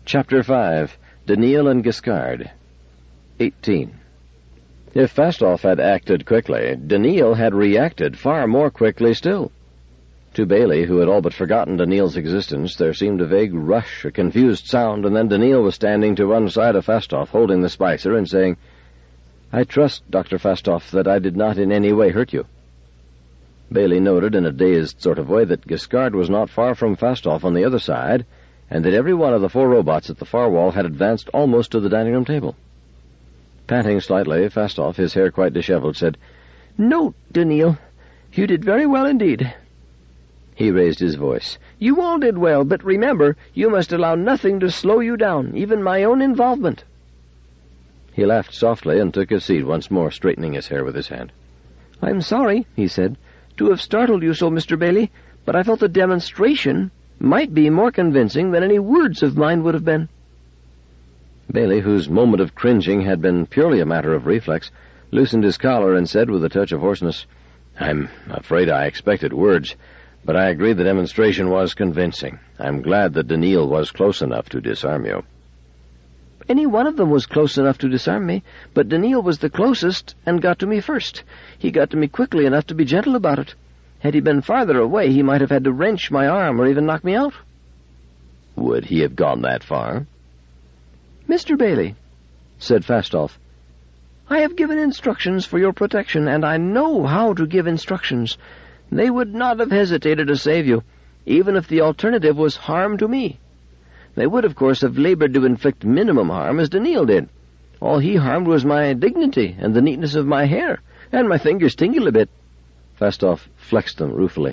Chapter 5. Daneel and Giscard. 18. If Fastolf had acted quickly, Daneel had reacted far more quickly still. To Bailey, who had all but forgotten Daneel's existence, there seemed a vague rush, a confused sound, and then Daneel was standing to one side of Fastolf, holding the spicer and saying, "I trust, Dr. Fastolf, that I did not in any way hurt you." Bailey noted in a dazed sort of way that Giscard was not far from Fastolf on the other side, and that every one of the 4 robots at the far wall had advanced almost to the dining-room table. Panting slightly, Fastolf, his hair quite disheveled, said, "No, Daneel, you did very well indeed." He raised his voice. "You all did well, but remember, you must allow nothing to slow you down, even my own involvement." He laughed softly and took his seat once more, straightening his hair with his hand. "I'm sorry," he said, "to have startled you so, Mr. Bailey, but I felt the demonstration might be more convincing than any words of mine would have been." Bailey, whose moment of cringing had been purely a matter of reflex, loosened his collar and said with a touch of hoarseness, "I'm afraid I expected words, but I agree the demonstration was convincing. I'm glad that Daneel was close enough to disarm you." "Any one of them was close enough to disarm me, but Daneel was the closest and got to me first. He got to me quickly enough to be gentle about it. Had he been farther away, he might have had to wrench my arm or even knock me out." "Would he have gone that far?" "Mr. Bailey," said Fastolf, "I have given instructions for your protection, and I know how to give instructions. They would not have hesitated to save you, even if the alternative was harm to me. They would, of course, have labored to inflict minimum harm, as Daneel did. All he harmed was my dignity and the neatness of my hair, and my fingers tingled a bit." Fastolf flexed them ruefully.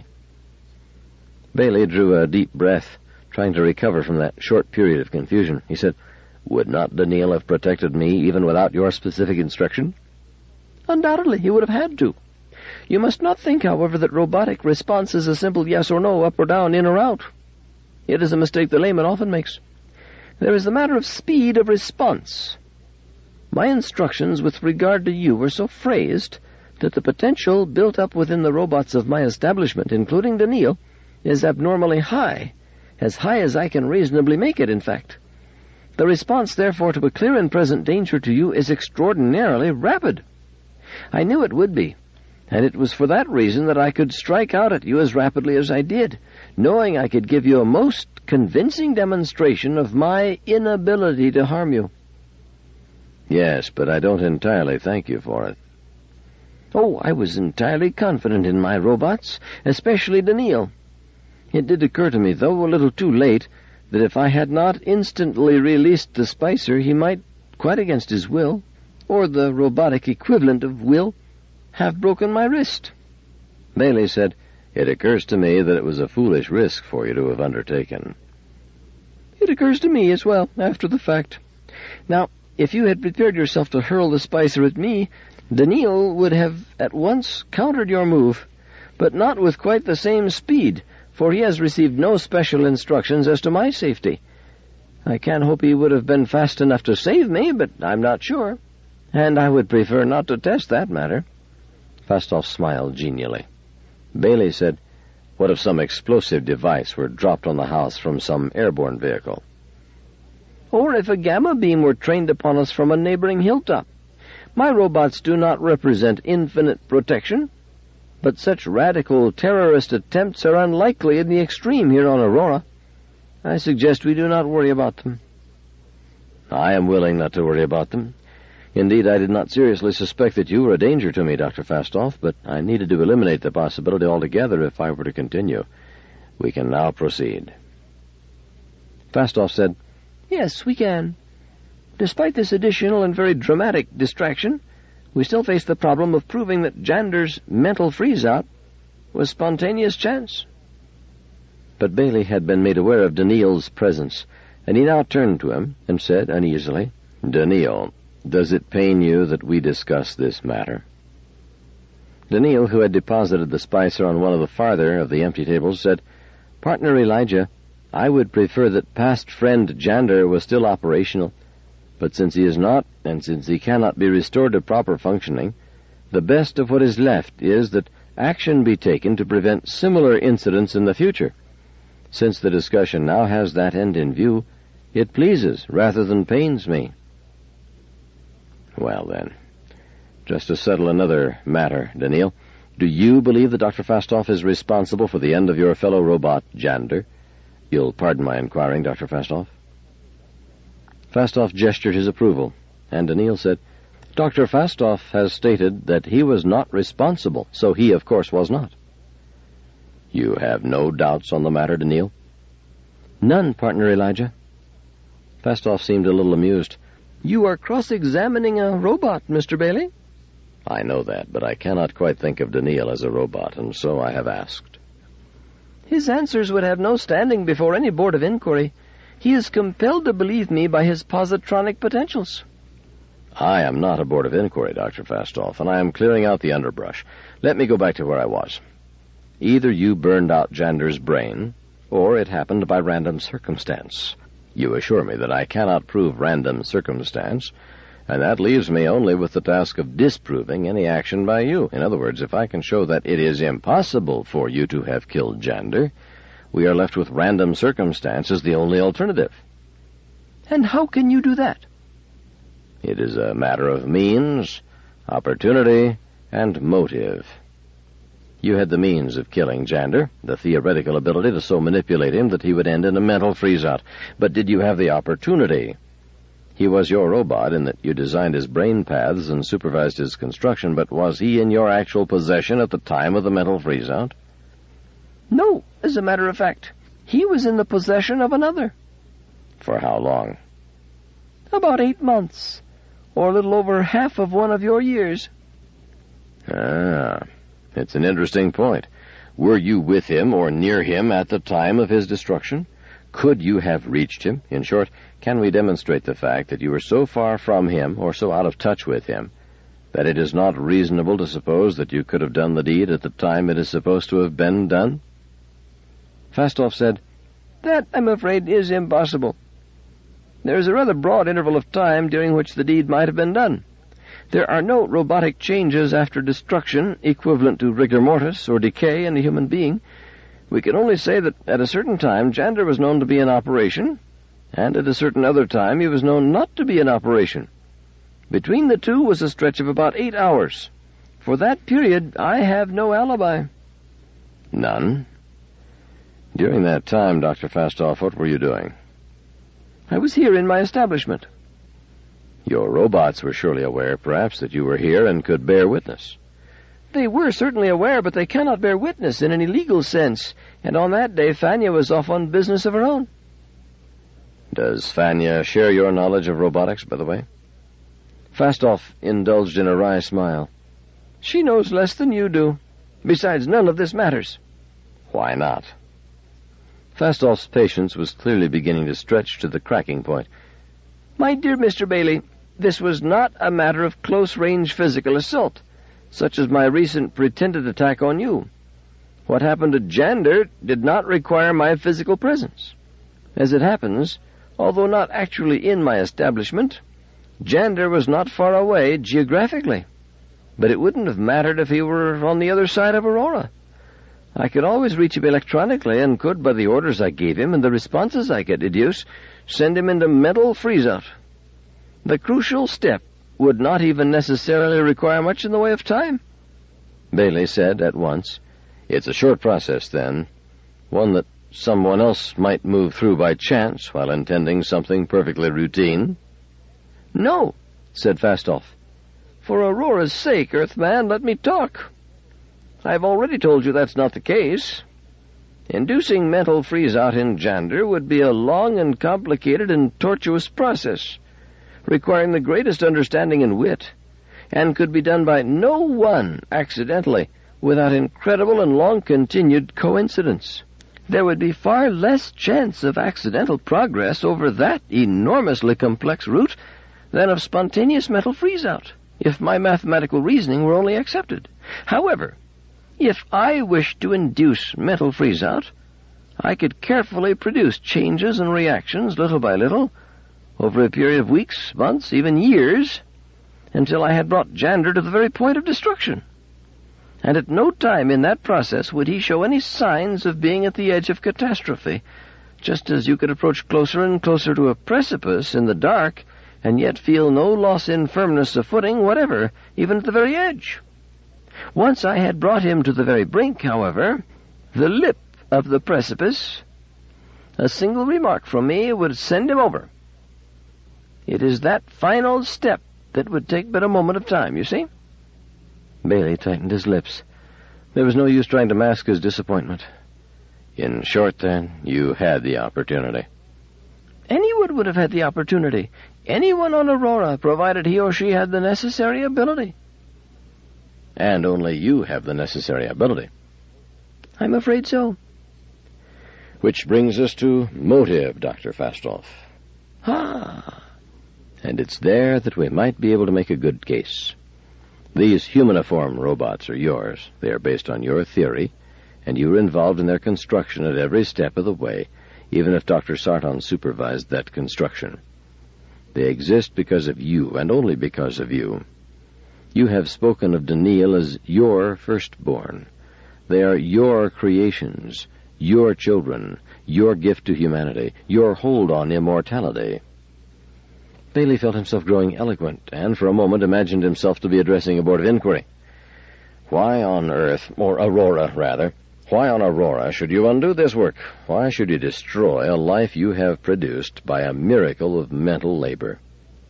Bailey drew a deep breath, trying to recover from that short period of confusion. He said, "Would not Daneel have protected me even without your specific instruction?" "Undoubtedly, he would have had to. You must not think, however, that robotic response is a simple yes or no, up or down, in or out. It is a mistake the layman often makes. There is the matter of speed of response. My instructions with regard to you were so phrased that the potential built up within the robots of my establishment, including Daneel, is abnormally high as I can reasonably make it, in fact. The response, therefore, to a clear and present danger to you is extraordinarily rapid. I knew it would be, and it was for that reason that I could strike out at you as rapidly as I did, knowing I could give you a most convincing demonstration of my inability to harm you." "Yes, but I don't entirely thank you for it." "Oh, I was entirely confident in my robots, especially Daneel. It did occur to me, though a little too late, that if I had not instantly released the spicer, he might, quite against his will, or the robotic equivalent of will, have broken my wrist." Bailey said, "It occurs to me that it was a foolish risk for you to have undertaken." "It occurs to me as well, after the fact. Now, if you had prepared yourself to hurl the spicer at me, Daneel would have at once countered your move, but not with quite the same speed, for he has received no special instructions as to my safety. I can hope he would have been fast enough to save me, but I'm not sure, and I would prefer not to test that matter." Fastolf smiled genially. Bailey said, "What if some explosive device were dropped on the house from some airborne vehicle?" "Or if a gamma beam were trained upon us from a neighboring hilltop. My robots do not represent infinite protection, but such radical terrorist attempts are unlikely in the extreme here on Aurora. I suggest we do not worry about them." "I am willing not to worry about them. Indeed, I did not seriously suspect that you were a danger to me, Dr. Fastolf, but I needed to eliminate the possibility altogether if I were to continue. We can now proceed." Fastolf said, "Yes, we can. Despite this additional and very dramatic distraction, we still face the problem of proving that Jander's mental freeze-out was spontaneous chance." But Bailey had been made aware of Daneel's presence, and he now turned to him and said uneasily, "Daneel, does it pain you that we discuss this matter?" Daneel, who had deposited the spicer on one of the farther of the empty tables, said, "Partner Elijah, I would prefer that past friend Jander was still operational, but since he is not, and since he cannot be restored to proper functioning, the best of what is left is that action be taken to prevent similar incidents in the future. Since the discussion now has that end in view, It pleases rather than pains me. Well, then, just to settle another matter, Daniil, do you believe that Dr. Fastoff is responsible for the end of your fellow robot, Jander? You'll pardon my inquiring, Dr. Fastoff? Fastoff gestured his approval, and Daniil said, Dr. Fastoff has stated that he was not responsible, so he, of course, was not. You have no doubts on the matter, Daniil? None, partner Elijah. Fastoff seemed a little amused. You are cross-examining a robot, Mr. Bailey? I know that, but I cannot quite think of Daniil as a robot, and so I have asked. His answers would have no standing before any board of inquiry. He is compelled to believe me by his positronic potentials. I am not a board of inquiry, Dr. Fastoff, and I am clearing out the underbrush. Let me go back to where I was. Either you burned out Jander's brain, or it happened by random circumstance. You assure me that I cannot prove random circumstance, and that leaves me only with the task of disproving any action by you. In other words, if I can show that it is impossible for you to have killed Jander, we are left with random circumstance as the only alternative. And how can you do that? It is a matter of means, opportunity, and motive. You had the means of killing Jander, the theoretical ability to so manipulate him that he would end in a mental freeze-out. But did you have the opportunity? He was your robot in that you designed his brain paths and supervised his construction, but was he in your actual possession at the time of the mental freeze-out? No, as a matter of fact. He was in the possession of another. For how long? About 8 months, or a little over half of one of your years. Ah, it's an interesting point. Were you with him or near him at the time of his destruction? Could you have reached him? In short, can we demonstrate the fact that you were so far from him or so out of touch with him that it is not reasonable to suppose that you could have done the deed at the time it is supposed to have been done? Fastoff said, That, I'm afraid, is impossible. There is a rather broad interval of time during which the deed might have been done. There are no robotic changes after destruction equivalent to rigor mortis or decay in a human being. We can only say that at a certain time Jander was known to be in operation, and at a certain other time he was known not to be in operation. Between the two was a stretch of about 8 hours. For that period, I have no alibi. None? During that time, Dr. Fastoff, what were you doing? I was here in my establishment. Your robots were surely aware, perhaps, that you were here and could bear witness. They were certainly aware, but they cannot bear witness in any legal sense, and on that day Fania was off on business of her own. Does Fania share your knowledge of robotics, by the way? Fastoff indulged in a wry smile. She knows less than you do. Besides, none of this matters. Why not? Fastoff's patience was clearly beginning to stretch to the cracking point. My dear Mr. Bailey, this was not a matter of close-range physical assault, such as my recent pretended attack on you. What happened to Jander did not require my physical presence. As it happens, although not actually in my establishment, Jander was not far away geographically. But it wouldn't have mattered if he were on the other side of Aurora. I could always reach him electronically and could, by the orders I gave him and the responses I could deduce, send him into mental freeze-out. The crucial step would not even necessarily require much in the way of time. Bailey said at once, It's a short process, then, one that someone else might move through by chance while intending something perfectly routine. No, said Fastoff. For Aurora's sake, Earthman, let me talk. I've already told you that's not the case. Inducing mental freeze-out in Jander would be a long and complicated and tortuous process, requiring the greatest understanding and wit, and could be done by no one accidentally, without incredible and long-continued coincidence. There would be far less chance of accidental progress over that enormously complex route than of spontaneous mental freeze-out, if my mathematical reasoning were only accepted. However, if I wished to induce mental freeze-out, I could carefully produce changes and reactions, little by little, over a period of weeks, months, even years, until I had brought Jander to the very point of destruction. And at no time in that process would he show any signs of being at the edge of catastrophe, just as you could approach closer and closer to a precipice in the dark, and yet feel no loss in firmness of footing whatever, even at the very edge. Once I had brought him to the very brink, however, the lip of the precipice, a single remark from me would send him over. It is that final step that would take but a moment of time, you see?" Bailey tightened his lips. There was no use trying to mask his disappointment. "In short, then, you had the opportunity." "Anyone would have had the opportunity. Anyone on Aurora, provided he or she had the necessary ability." "And only you have the necessary ability." "I'm afraid so." "Which brings us to motive, Dr. Fastolf." Ah. "And it's there that we might be able to make a good case. These humaniform robots are yours. They are based on your theory, and you were involved in their construction at every step of the way, even if Dr. Sarton supervised that construction. They exist because of you, and only because of you. You have spoken of Daniil as your firstborn. They are your creations, your children, your gift to humanity, your hold on immortality." Bailey felt himself growing eloquent, and for a moment imagined himself to be addressing a board of inquiry. "Why on Earth, or Aurora, rather, why on Aurora should you undo this work? Why should you destroy a life you have produced by a miracle of mental labor?"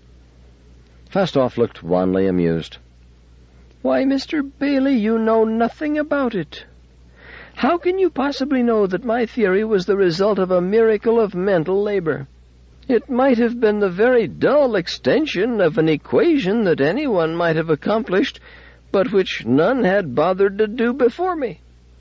Fastolf looked wanly amused. "Why, Mr. Bailey, you know nothing about it. How can you possibly know that my theory was the result of a miracle of mental labor? It might have been the very dull extension of an equation that anyone might have accomplished, but which none had bothered to do before me."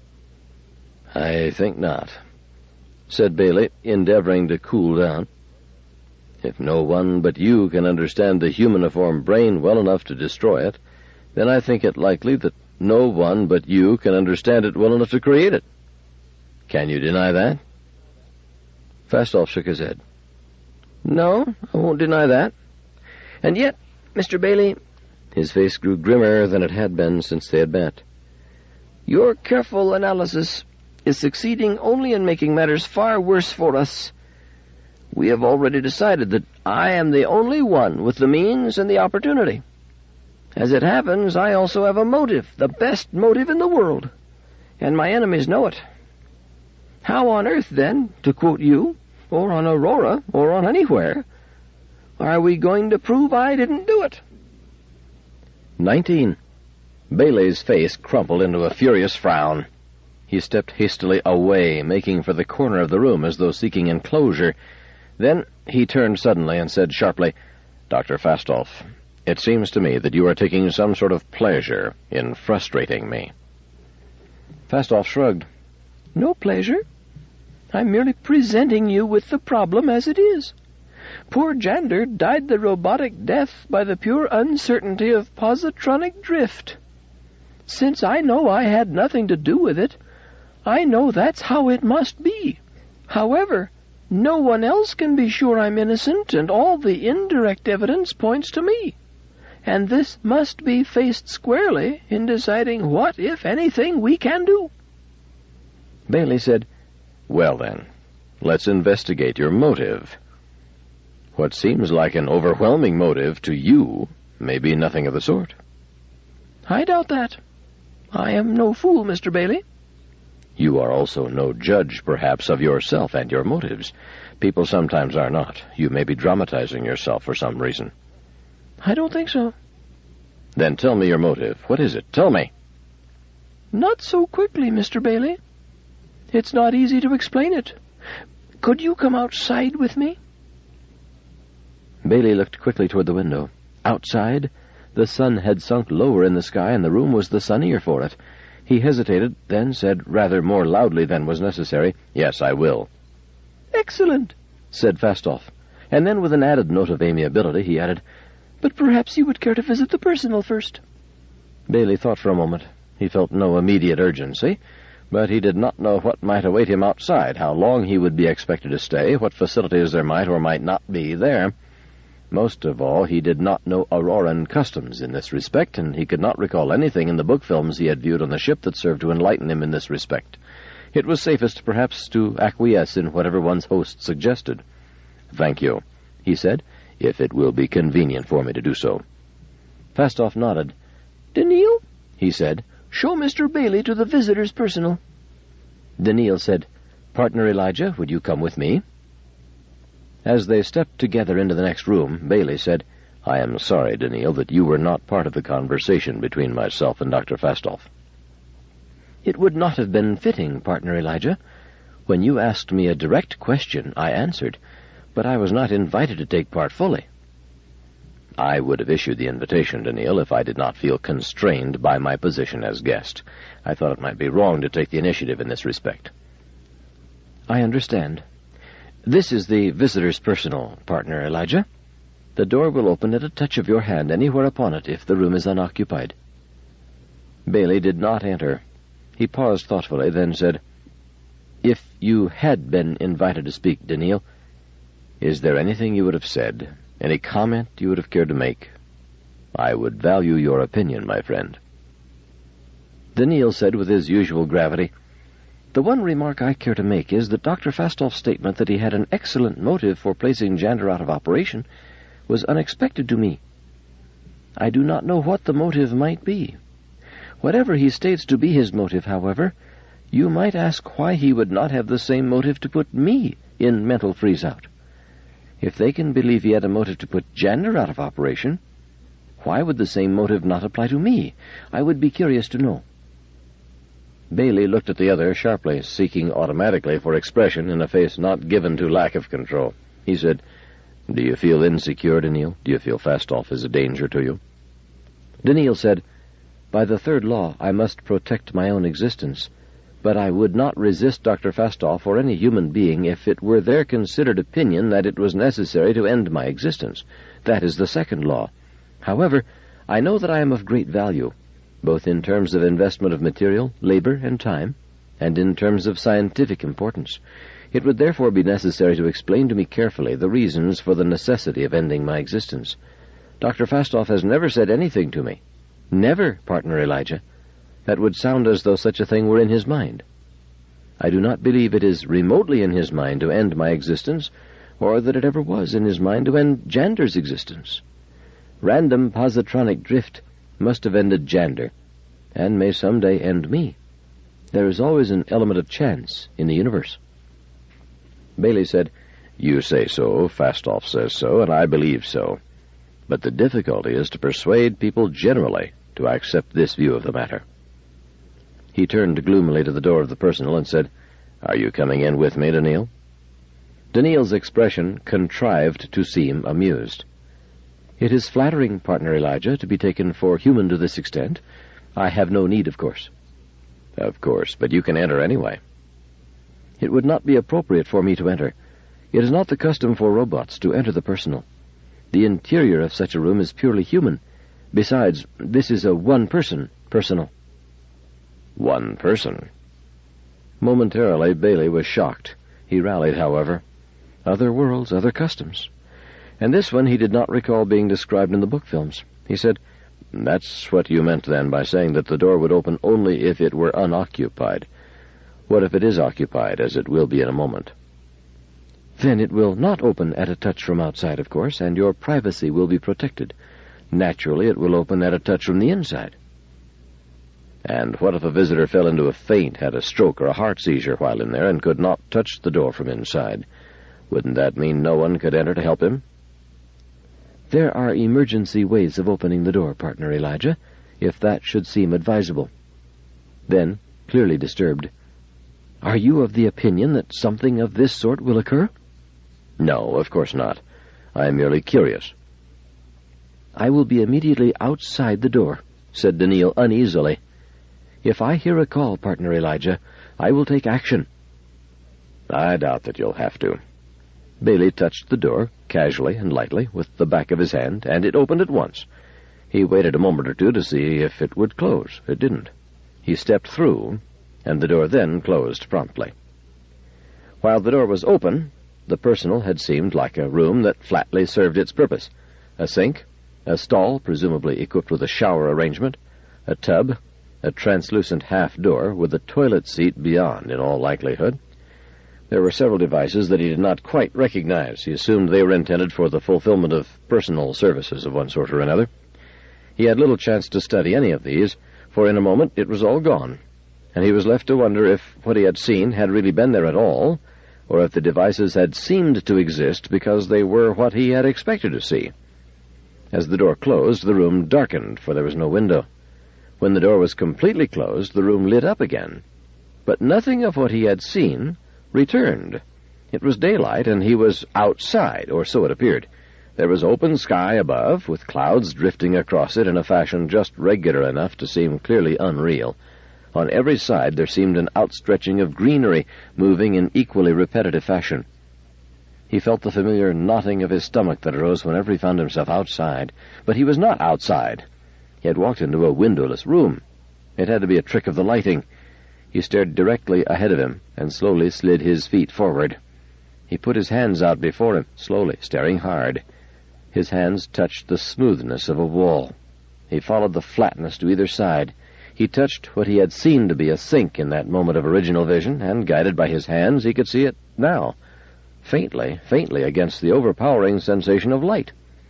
"I think not," said Bailey, endeavoring to cool down. "If no one but you can understand the humaniform brain well enough to destroy it, then I think it likely that no one but you can understand it well enough to create it. Can you deny that?" Fastolf shook his head. "No, I won't deny that. And yet, Mr. Bailey," his face grew grimmer than it had been since they had met, "your careful analysis is succeeding only in making matters far worse for us. We have already decided that I am the only one with the means and the opportunity. As it happens, I also have a motive, the best motive in the world, and my enemies know it. How on earth, then, to quote you, or on Aurora, or on anywhere, are we going to prove I didn't do it?" 19. Bailey's face crumpled into a furious frown. He stepped hastily away, making for the corner of the room as though seeking enclosure. Then he turned suddenly and said sharply, "Dr. Fastolf, it seems to me that you are taking some sort of pleasure in frustrating me." Fastolf shrugged. "No pleasure. I'm merely presenting you with the problem as it is. Poor Jander died the robotic death by the pure uncertainty of positronic drift. Since I know I had nothing to do with it, I know that's how it must be. However, no one else can be sure I'm innocent, and all the indirect evidence points to me. And this must be faced squarely in deciding what, if anything, we can do." Bailey said, "Well, then, let's investigate your motive. What seems like an overwhelming motive to you may be nothing of the sort." "I doubt that. I am no fool, Mr. Bailey." "You are also no judge, perhaps, of yourself and your motives. People sometimes are not. You may be dramatizing yourself for some reason." "I don't think so." "Then tell me your motive. What is it? Tell me." "Not so quickly, Mr. Bailey. It's not easy to explain it. Could you come outside with me?" Bailey looked quickly toward the window. Outside, the sun had sunk lower in the sky, and the room was the sunnier for it. He hesitated, then said rather more loudly than was necessary, "Yes, I will." "Excellent," said Fastolf. And then, with an added note of amiability, he added, "But perhaps you would care to visit the Personal first." Bailey thought for a moment. He felt no immediate urgency, but he did not know what might await him outside, how long he would be expected to stay, what facilities there might or might not be there. Most of all, he did not know Auroran customs in this respect, and he could not recall anything in the book films he had viewed on the ship that served to enlighten him in this respect. It was safest, perhaps, to acquiesce in whatever one's host suggested. "Thank you," he said, "if it will be convenient for me to do so." Fastoff nodded. "Daneel," he said, "show Mr. Bailey to the visitor's personal." Daneel said, "Partner Elijah, would you come with me?" As they stepped together into the next room, Bailey said, "I am sorry, Daneel, that you were not part of the conversation between myself and Dr. Fastoff." "It would not have been fitting, Partner Elijah. When you asked me a direct question, I answered, but I was not invited to take part fully." "I would have issued the invitation, Daneel, if I did not feel constrained by my position as guest. I thought it might be wrong to take the initiative in this respect." "I understand. This is the visitor's personal, Partner Elijah. The door will open at a touch of your hand anywhere upon it if the room is unoccupied." Bailey did not enter. He paused thoughtfully, then said, "If you had been invited to speak, Daneel, is there anything you would have said, any comment you would have cared to make? I would value your opinion, my friend." Daneel said with his usual gravity, "The one remark I care to make is that Dr. Fastoff's statement that he had an excellent motive for placing Jander out of operation was unexpected to me. I do not know what the motive might be. Whatever he states to be his motive, however, you might ask why he would not have the same motive to put me in mental freeze-out. If they can believe he had a motive to put Jander out of operation, why would the same motive not apply to me? I would be curious to know." Bailey looked at the other sharply, seeking automatically for expression in a face not given to lack of control. He said, "Do you feel insecure, Daneel? Do you feel Fastoff is a danger to you?" Daneel said, "By the third law, I must protect my own existence, but I would not resist Dr. Fastoff or any human being if it were their considered opinion that it was necessary to end my existence. That is the second law. However, I know that I am of great value, both in terms of investment of material, labor, and time, and in terms of scientific importance. It would therefore be necessary to explain to me carefully the reasons for the necessity of ending my existence. Dr. Fastoff has never said anything to me, never, Partner Elijah, that would sound as though such a thing were in his mind. I do not believe it is remotely in his mind to end my existence, or that it ever was in his mind to end Jander's existence. Random positronic drift must have ended Jander, and may someday end me. There is always an element of chance in the universe." Bailey said, "You say so, Fastoff says so, and I believe so. But the difficulty is to persuade people generally to accept this view of the matter." He turned gloomily to the door of the personal and said, "Are you coming in with me, Daneel?" Daneel's expression contrived to seem amused. "It is flattering, Partner Elijah, to be taken for human to this extent. I have no need, of course." "Of course, but you can enter anyway." "It would not be appropriate for me to enter. It is not the custom for robots to enter the personal. The interior of such a room is purely human. Besides, this is a one-person personal." "One person?" Momentarily, Bailey was shocked. He rallied, however. Other worlds, other customs. And this one he did not recall being described in the book films. He said, "That's what you meant, then, by saying that the door would open only if it were unoccupied. What if it is occupied, as it will be in a moment?" "Then it will not open at a touch from outside, of course, and your privacy will be protected. Naturally, it will open at a touch from the inside." "And what if a visitor fell into a faint, had a stroke or a heart seizure while in there, and could not touch the door from inside? Wouldn't that mean no one could enter to help him?" "There are emergency ways of opening the door, Partner Elijah, if that should seem advisable." Then, clearly disturbed, "Are you of the opinion that something of this sort will occur?" "No, of course not. I am merely curious." "I will be immediately outside the door," said Daneel uneasily. "If I hear a call, Partner Elijah, I will take action." "I doubt that you'll have to." Bailey touched the door, casually and lightly, with the back of his hand, and it opened at once. He waited a moment or two to see if it would close. It didn't. He stepped through, and the door then closed promptly. While the door was open, the personal had seemed like a room that flatly served its purpose. A sink, a stall, presumably equipped with a shower arrangement, a tub, A translucent half-door with a toilet seat beyond, in all likelihood. There were several devices that he did not quite recognize. He assumed they were intended for the fulfillment of personal services of one sort or another. He had little chance to study any of these, for in a moment it was all gone, and he was left to wonder if what he had seen had really been there at all, or if the devices had seemed to exist because they were what he had expected to see. As the door closed, the room darkened, for there was no window. When the door was completely closed, the room lit up again. But nothing of what he had seen returned. It was daylight, and he was outside, or so it appeared. There was open sky above, with clouds drifting across it in a fashion just regular enough to seem clearly unreal. On every side there seemed an outstretching of greenery, moving in equally repetitive fashion. He felt the familiar knotting of his stomach that arose whenever he found himself outside. But he was not outside. He had walked into a windowless room. It had to be a trick of the lighting. He stared directly ahead of him and slowly slid his feet forward. He put his hands out before him, slowly, staring hard. His hands touched the smoothness of a wall. He followed the flatness to either side. He touched what he had seen to be a sink in that moment of original vision, and guided by his hands, he could see it now, faintly against the overpowering sensation of light.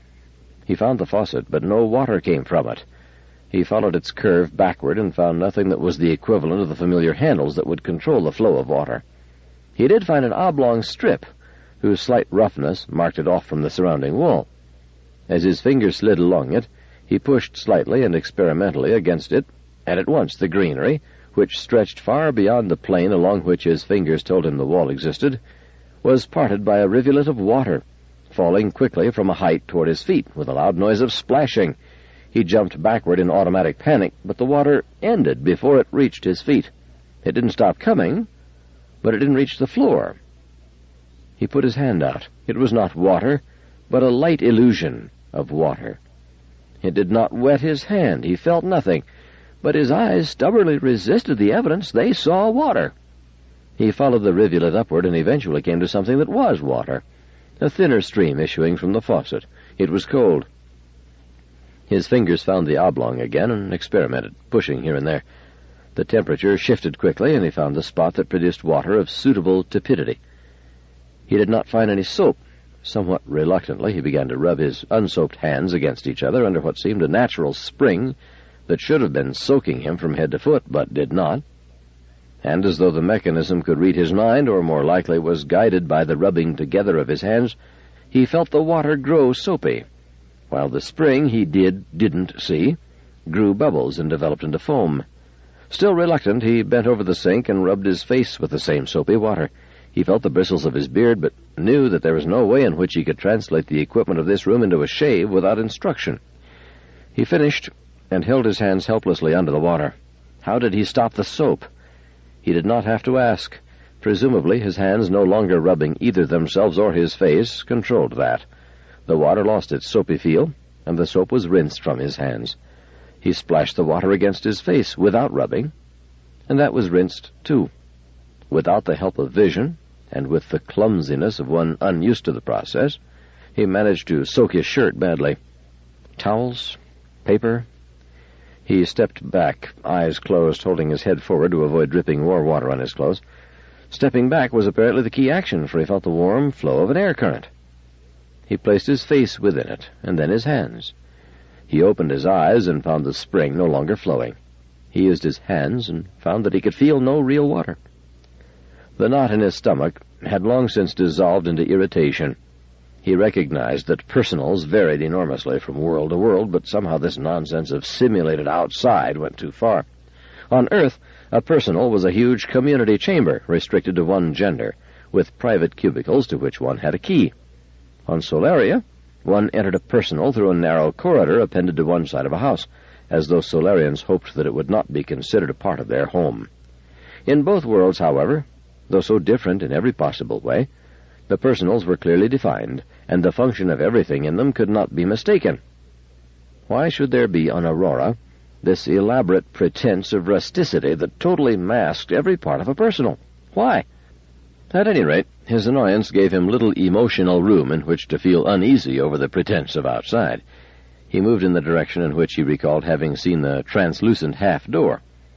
He found the faucet, but no water came from it. He followed its curve backward and found nothing that was the equivalent of the familiar handles that would control the flow of water. He did find an oblong strip, whose slight roughness marked it off from the surrounding wall. As his fingers slid along it, he pushed slightly and experimentally against it, and at once the greenery, which stretched far beyond the plane along which his fingers told him the wall existed, was parted by a rivulet of water, falling quickly from a height toward his feet, with a loud noise of splashing. He jumped backward in automatic panic, but the water ended before it reached his feet. It didn't stop coming, but it didn't reach the floor. He put his hand out. It was not water, but a light illusion of water. It did not wet his hand. He felt nothing, but his eyes stubbornly resisted the evidence. They saw water. He followed the rivulet upward and eventually came to something that was water, a thinner stream issuing from the faucet. It was cold. His fingers found the oblong again and experimented, pushing here and there. The temperature shifted quickly, and he found the spot that produced water of suitable tepidity. He did not find any soap. Somewhat reluctantly, he began to rub his unsoaped hands against each other under what seemed a natural spring that should have been soaking him from head to foot, but did not. And as though the mechanism could read his mind, or more likely was guided by the rubbing together of his hands, he felt the water grow soapy, while the spring he didn't see grew bubbles and developed into foam. Still reluctant, he bent over the sink and rubbed his face with the same soapy water. He felt the bristles of his beard, but knew that there was no way in which he could translate the equipment of this room into a shave without instruction. He finished and held his hands helplessly under the water. How did he stop the soap? He did not have to ask. Presumably, his hands, no longer rubbing either themselves or his face, controlled that. The water lost its soapy feel, and the soap was rinsed from his hands. He splashed the water against his face without rubbing, and that was rinsed too. Without the help of vision, and with the clumsiness of one unused to the process, he managed to soak his shirt badly. Towels? Paper? He stepped back, eyes closed, holding his head forward to avoid dripping war water on his clothes. Stepping back was apparently the key action, for he felt the warm flow of an air current. He placed his face within it, and then his hands. He opened his eyes and found the spring no longer flowing. He used his hands and found that he could feel no real water. The knot in his stomach had long since dissolved into irritation. He recognized that personals varied enormously from world to world, but somehow this nonsense of simulated outside went too far. On Earth, a personal was a huge community chamber restricted to one gender, with private cubicles to which one had a key. On Solaria, one entered a personal through a narrow corridor appended to one side of a house, as though Solarians hoped that it would not be considered a part of their home. In both worlds, however, though so different in every possible way, the personals were clearly defined, and the function of everything in them could not be mistaken. Why should there be on Aurora this elaborate pretense of rusticity that totally masked every part of a personal? Why? At any rate, his annoyance gave him little emotional room in which to feel uneasy over the pretense of outside. He moved in the direction in which he recalled having seen the translucent half-door.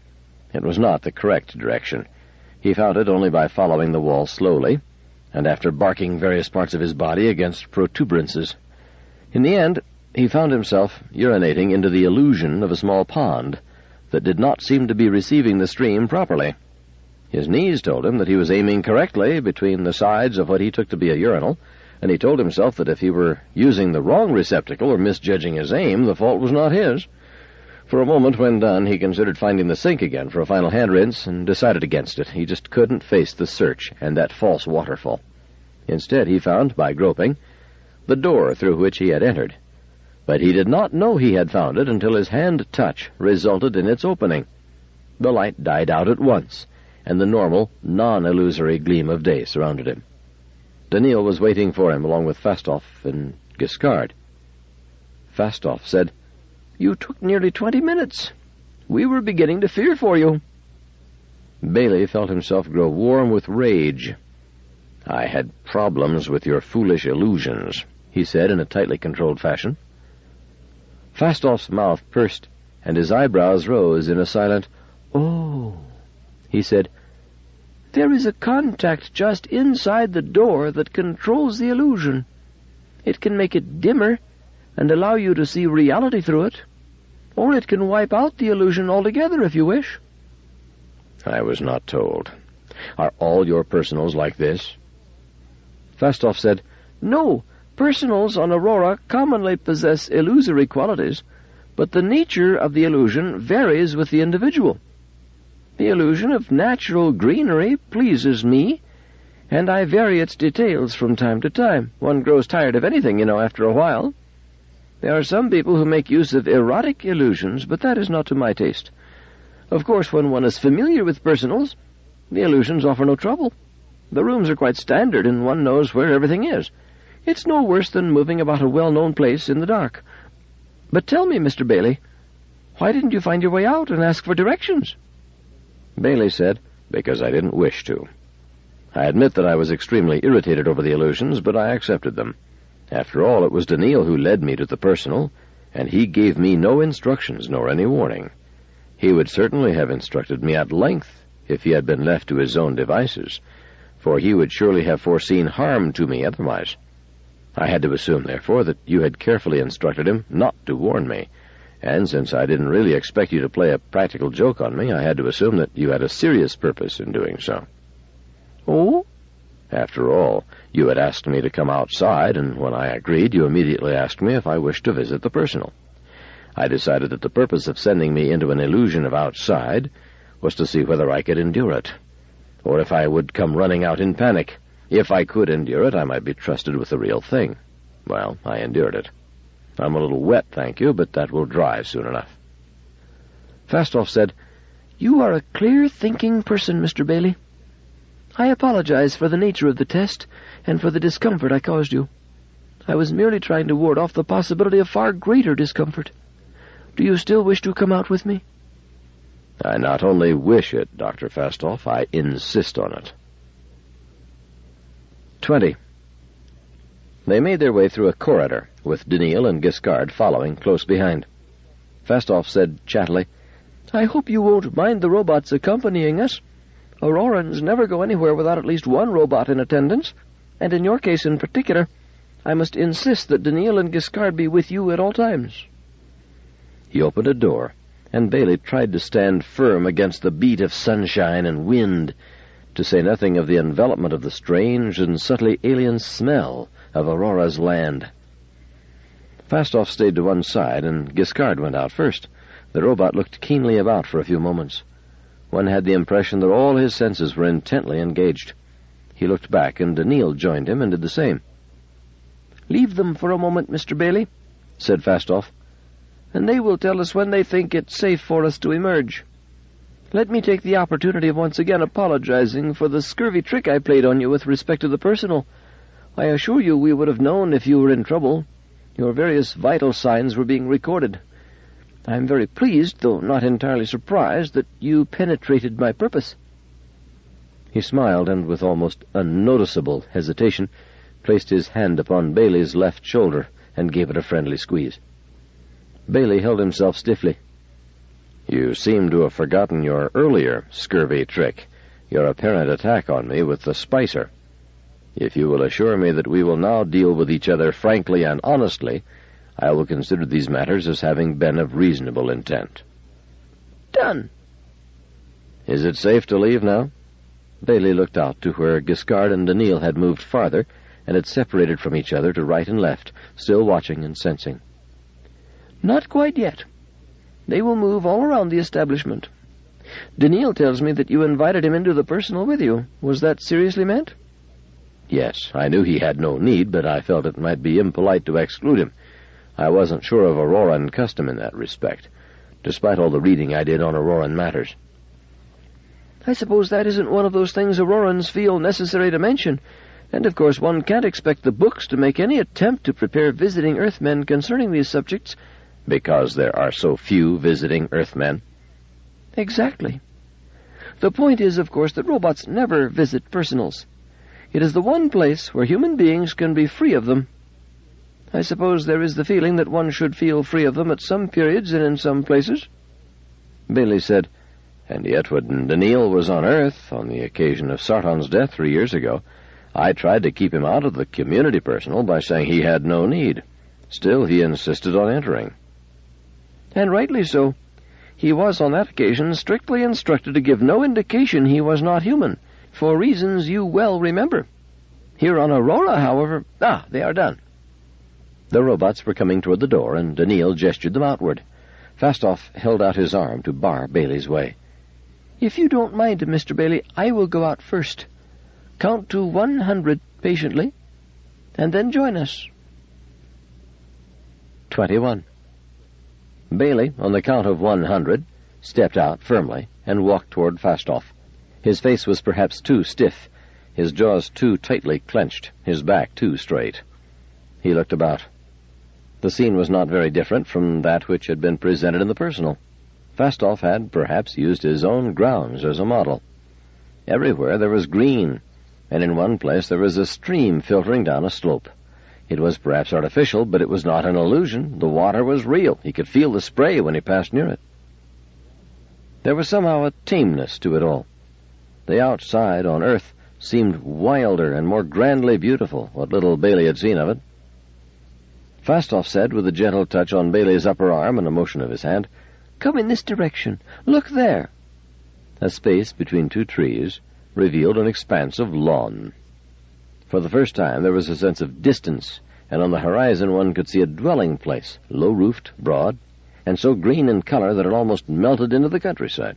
It was not the correct direction. He found it only by following the wall slowly, and after barking various parts of his body against protuberances. In the end, he found himself urinating into the illusion of a small pond that did not seem to be receiving the stream properly. His knees told him that he was aiming correctly between the sides of what he took to be a urinal, and he told himself that if he were using the wrong receptacle or misjudging his aim, the fault was not his. For a moment, when done, he considered finding the sink again for a final hand-rinse and decided against it. He just couldn't face the search and that false waterfall. Instead, he found, by groping, the door through which he had entered. But he did not know he had found it until his hand touch resulted in its opening. The light died out at once, and the normal, non-illusory gleam of day surrounded him. Danil was waiting for him along with Fastov and Giscard. Fastov said, "You took nearly 20 minutes. We were beginning to fear for you." Bailey felt himself grow warm with rage. "I had problems with your foolish illusions," he said in a tightly controlled fashion. Fastov's mouth pursed, and his eyebrows rose in a silent, "Oh," he said. "There is a contact just inside the door that controls the illusion. It can make it dimmer and allow you to see reality through it, or it can wipe out the illusion altogether if you wish." "I was not told. Are all your personals like this?" Fastov said, "No, personals on Aurora commonly possess illusory qualities, but the nature of the illusion varies with the individual. The illusion of natural greenery pleases me, and I vary its details from time to time. One grows tired of anything, after a while. There are some people who make use of erotic illusions, but that is not to my taste. Of course, when one is familiar with personals, the illusions offer no trouble. The rooms are quite standard, and one knows where everything is. It's no worse than moving about a well-known place in the dark. But tell me, Mr. Bailey, why didn't you find your way out and ask for directions?" Bailey said, "Because I didn't wish to. I admit that I was extremely irritated over the illusions, but I accepted them. After all, it was Danil who led me to the personal, and he gave me no instructions nor any warning. He would certainly have instructed me at length if he had been left to his own devices, for he would surely have foreseen harm to me otherwise. I had to assume, therefore, that you had carefully instructed him not to warn me, and since I didn't really expect you to play a practical joke on me, I had to assume that you had a serious purpose in doing so." "Oh?" "After all, you had asked me to come outside, and when I agreed, you immediately asked me if I wished to visit the personal. I decided that the purpose of sending me into an illusion of outside was to see whether I could endure it, or if I would come running out in panic. If I could endure it, I might be trusted with the real thing. Well, I endured it. I'm a little wet, thank you, but that will dry soon enough." Fastov said, "You are a clear-thinking person, Mr. Bailey. I apologize for the nature of the test and for the discomfort I caused you. I was merely trying to ward off the possibility of far greater discomfort. Do you still wish to come out with me?" "I not only wish it, Dr. Fastov, I insist on it." 20. They made their way through a corridor, with Danil and Giscard following close behind. Fastov said chattily, "I hope you won't mind the robots accompanying us. Aurorans never go anywhere without at least one robot in attendance, and in your case in particular, I must insist that Danil and Giscard be with you at all times." He opened a door, and Bailey tried to stand firm against the beat of sunshine and wind, to say nothing of the envelopment of the strange and subtly alien smell of Aurora's land. Fastov stayed to one side, and Giscard went out first. The robot looked keenly about for a few moments. One had the impression that all his senses were intently engaged. He looked back, and Danil joined him and did the same. "Leave them for a moment, Mr. Bailey," said Fastov, "and they will tell us when they think it safe for us to emerge. Let me take the opportunity of once again apologizing for the scurvy trick I played on you with respect to the personal. I assure you we would have known if you were in trouble. Your various vital signs were being recorded. I am very pleased, though not entirely surprised, that you penetrated my purpose." He smiled, and with almost unnoticeable hesitation placed his hand upon Bailey's left shoulder and gave it a friendly squeeze. Bailey held himself stiffly. You seem to have forgotten your earlier scurvy trick, your apparent attack on me with the Spicer. If you will assure me that we will now deal with each other frankly and honestly, I will consider these matters as having been of reasonable intent." "Done." "Is it safe to leave now?" Bailey looked out to where Giscard and Daniil had moved farther and had separated from each other to right and left, still watching and sensing. "Not quite yet. They will move all around the establishment. Daniil tells me that you invited him into the personal with you. Was that seriously meant?" "Yes, I knew he had no need, but I felt it might be impolite to exclude him. I wasn't sure of Auroran custom in that respect, despite all the reading I did on Auroran matters." "I suppose that isn't one of those things Aurorans feel necessary to mention, and of course one can't expect the books to make any attempt to prepare visiting Earthmen concerning these subjects." "Because there are so few visiting Earthmen?" "Exactly. The point is, of course, that robots never visit personals. It is the one place where human beings can be free of them. I suppose there is the feeling that one should feel free of them at some periods and in some places." Bailey said, "And yet when Daniil was on Earth, on the occasion of Sartan's death 3 years ago, I tried to keep him out of the community personal by saying he had no need. Still, he insisted on entering." "And rightly so. He was on that occasion strictly instructed to give no indication he was not human, for reasons you well remember. Here on Aurora, however— they are done." The robots were coming toward the door, and Daniil gestured them outward. Fastoff held out his arm to bar Bailey's way. "If you don't mind, Mr. Bailey, I will go out first. Count to 100 patiently, and then join us." 21. Bailey, on the count of 100, stepped out firmly and walked toward Fastoff. His face was perhaps too stiff, his jaws too tightly clenched, his back too straight. He looked about. The scene was not very different from that which had been presented in the personal. Fastoff had perhaps used his own grounds as a model. Everywhere there was green, and in one place there was a stream filtering down a slope. It was perhaps artificial, but it was not an illusion. The water was real. He could feel the spray when he passed near it. There was somehow a tameness to it all. The outside, on Earth, seemed wilder and more grandly beautiful, what little Bailey had seen of it. Fastoff said, with a gentle touch on Bailey's upper arm and a motion of his hand, "Come in this direction. Look there." A space between 2 trees revealed an expanse of lawn. For the first time there was a sense of distance, and on the horizon one could see a dwelling place, low-roofed, broad, and so green in color that it almost melted into the countryside.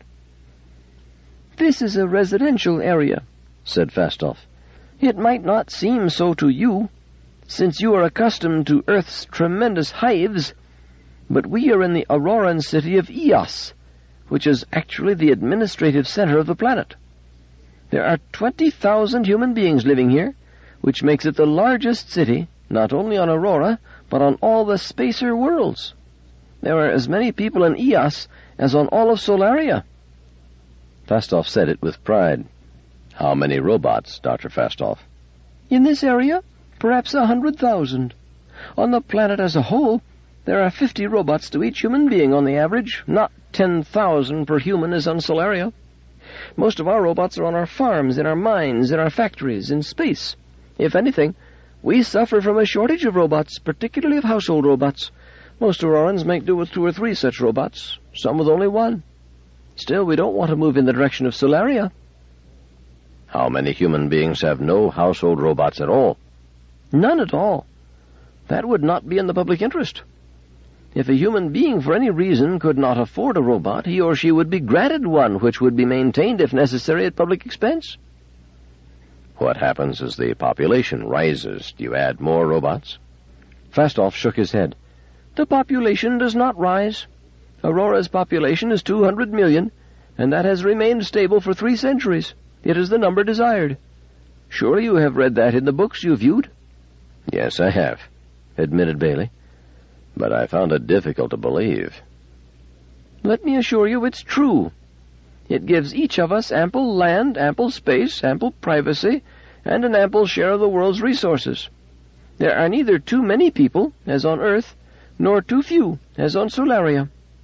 "This is a residential area," said Fastoff. "It might not seem so to you, since you are accustomed to Earth's tremendous hives, but we are in the Auroran city of Eos, which is actually the administrative center of the planet. There are 20,000 human beings living here, which makes it the largest city, not only on Aurora, but on all the Spacer worlds. There are as many people in Eos as on all of Solaria." Fastoff said it with pride. "How many robots, Dr. Fastoff?" "In this area, perhaps 100,000. On the planet as a whole, there are 50 robots to each human being on the average, not 10,000 per human as on Solaria. Most of our robots are on our farms, in our mines, in our factories, in space. If anything, we suffer from a shortage of robots, particularly of household robots. Most Aurorans make do with 2 or 3 such robots, some with only 1. Still, we don't want to move in the direction of Solaria." "How many human beings have no household robots at all?" "None at all. That would not be in the public interest. If a human being for any reason could not afford a robot, he or she would be granted one which would be maintained if necessary at public expense." "What happens as the population rises? Do you add more robots?" Fastoff shook his head. "The population does not rise. Aurora's population is 200 million, and that has remained stable for 3 centuries. It is the number desired. Surely you have read that in the books you viewed?" "Yes, I have," admitted Bailey. "But I found it difficult to believe." "Let me assure you it's true. It gives each of us ample land, ample space, ample privacy, and an ample share of the world's resources. There are neither too many people, as on Earth, nor too few, as on Solaria.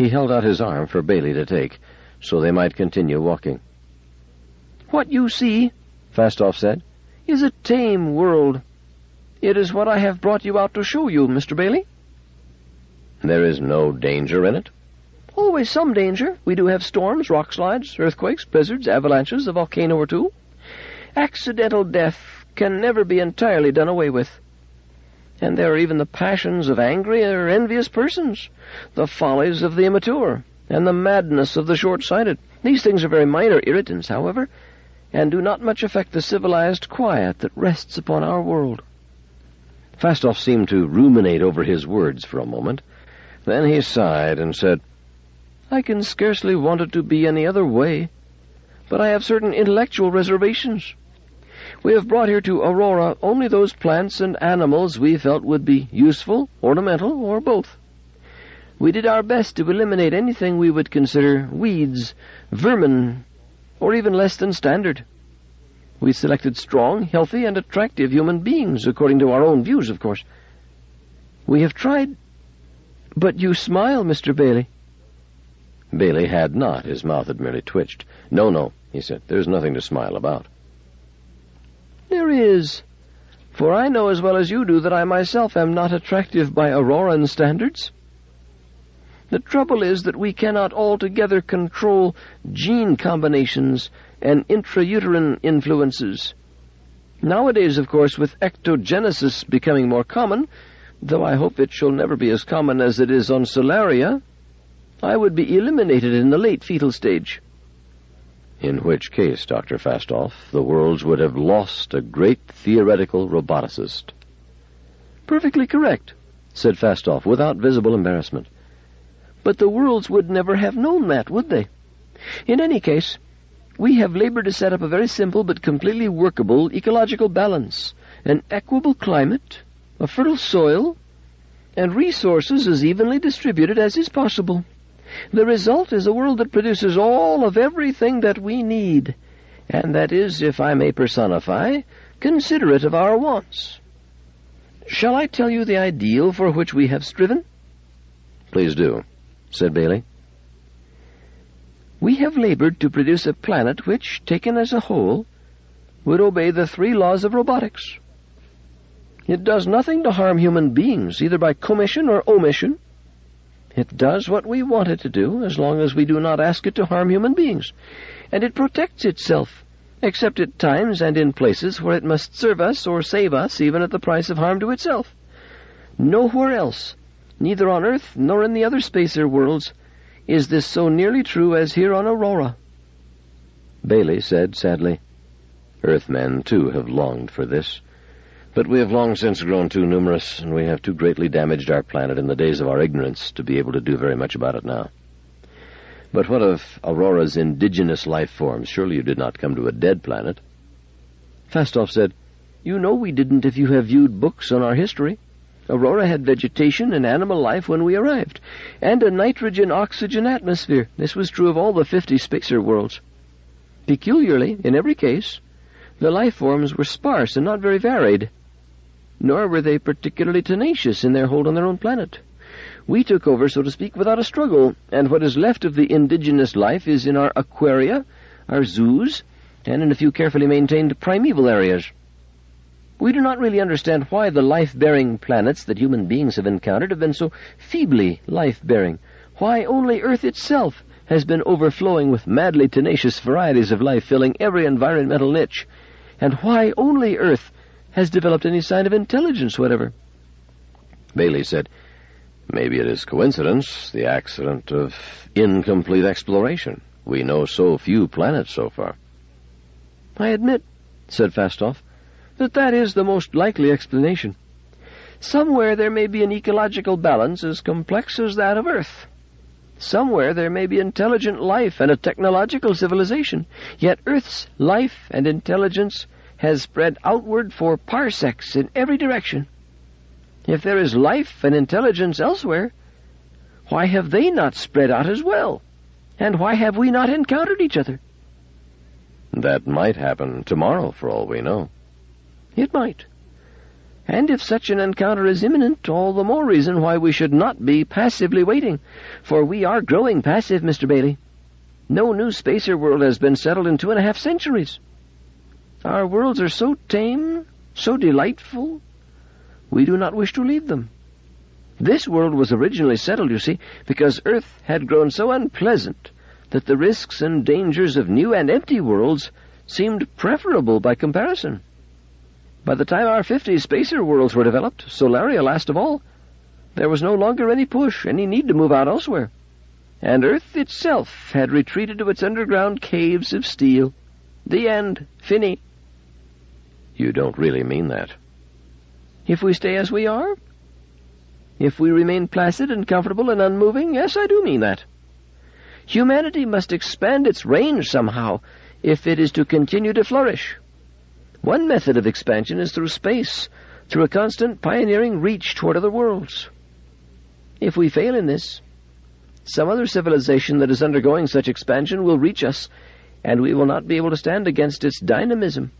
He held out his arm for Bailey to take, so they might continue walking. "What you see," Fastoff said, "is a tame world. It is what I have brought you out to show you, Mr. Bailey." "There is no danger in it?" "Always some danger. We do have storms, rock slides, earthquakes, blizzards, avalanches, a volcano or two. Accidental death can never be entirely done away with. And there are even the passions of angry or envious persons, the follies of the immature, and the madness of the short-sighted. These things are very minor irritants, however, and do not much affect the civilized quiet that rests upon our world." Fastoff seemed to ruminate over his words for a moment. Then he sighed and said, "I can scarcely want it to be any other way, but I have certain intellectual reservations. We have brought here to Aurora only those plants and animals we felt would be useful, ornamental, or both. We did our best to eliminate anything we would consider weeds, vermin, or even less than standard. We selected strong, healthy, and attractive human beings, according to our own views, of course. We have tried—" "But you smile, Mr. Bailey." Bailey had not. His mouth had merely twitched. No, he said. "There's nothing to smile about." "There is, for I know as well as you do that I myself am not attractive by Auroran standards. The trouble is that we cannot altogether control gene combinations and intrauterine influences. Nowadays, of course, with ectogenesis becoming more common, though I hope it shall never be as common as it is on Solaria, I would be eliminated in the late fetal stage." "In which case, Dr. Fastoff, the worlds would have lost a great theoretical roboticist." "Perfectly correct," said Fastoff, without visible embarrassment. "But the worlds would never have known that, would they? In any case, we have labored to set up a very simple but completely workable ecological balance, an equable climate, a fertile soil, and resources as evenly distributed as is possible. The result is a world that produces all of everything that we need, and that is, if I may personify, considerate of our wants. Shall I tell you the ideal for which we have striven?" "Please do," said Bailey. "We have labored to produce a planet which, taken as a whole, would obey the 3 laws of robotics. It does nothing to harm human beings, either by commission or omission. It does what we want it to do, as long as we do not ask it to harm human beings. And it protects itself, except at times and in places where it must serve us or save us, even at the price of harm to itself. Nowhere else, neither on Earth nor in the other spacer worlds, is this so nearly true as here on Aurora." Bailey said sadly, "Earthmen, too, have longed for this. But we have long since grown too numerous, and we have too greatly damaged our planet in the days of our ignorance to be able to do very much about it now. But what of Aurora's indigenous life forms? Surely you did not come to a dead planet?" Fastoff said, "You know we didn't if you have viewed books on our history. Aurora had vegetation and animal life when we arrived, and a nitrogen-oxygen atmosphere. This was true of all the 50 spacer worlds. Peculiarly, in every case, the life forms were sparse and not very varied. Nor were they particularly tenacious in their hold on their own planet. We took over, so to speak, without a struggle, and what is left of the indigenous life is in our aquaria, our zoos, and in a few carefully maintained primeval areas. We do not really understand why the life-bearing planets that human beings have encountered have been so feebly life-bearing, why only Earth itself has been overflowing with madly tenacious varieties of life filling every environmental niche, and why only Earth has developed any sign of intelligence whatever." Bailey said, "Maybe it is coincidence, the accident of incomplete exploration. We know so few planets so far." "I admit," said Fastoff, that is the most likely explanation. Somewhere there may be an ecological balance as complex as that of Earth. Somewhere there may be intelligent life and a technological civilization. Yet Earth's life and intelligence has spread outward for parsecs in every direction. If there is life and intelligence elsewhere, why have they not spread out as well? And why have we not encountered each other?" "That might happen tomorrow, for all we know." "It might. And if such an encounter is imminent, all the more reason why we should not be passively waiting. For we are growing passive, Mr. Bailey. No new spacer world has been settled in 2.5 centuries. Our worlds are so tame, so delightful, we do not wish to leave them. This world was originally settled, you see, because Earth had grown so unpleasant that the risks and dangers of new and empty worlds seemed preferable by comparison. By the time our 50 spacer worlds were developed, Solaria last of all, there was no longer any push, any need to move out elsewhere. And Earth itself had retreated to its underground caves of steel. The end. Fini. You don't really mean that. If we stay as we are? If we remain placid and comfortable and unmoving, yes, I do mean that. Humanity must expand its range somehow if it is to continue to flourish. One method of expansion is through space, through a constant pioneering reach toward other worlds. If we fail in this, some other civilization that is undergoing such expansion will reach us, and we will not be able to stand against its dynamism.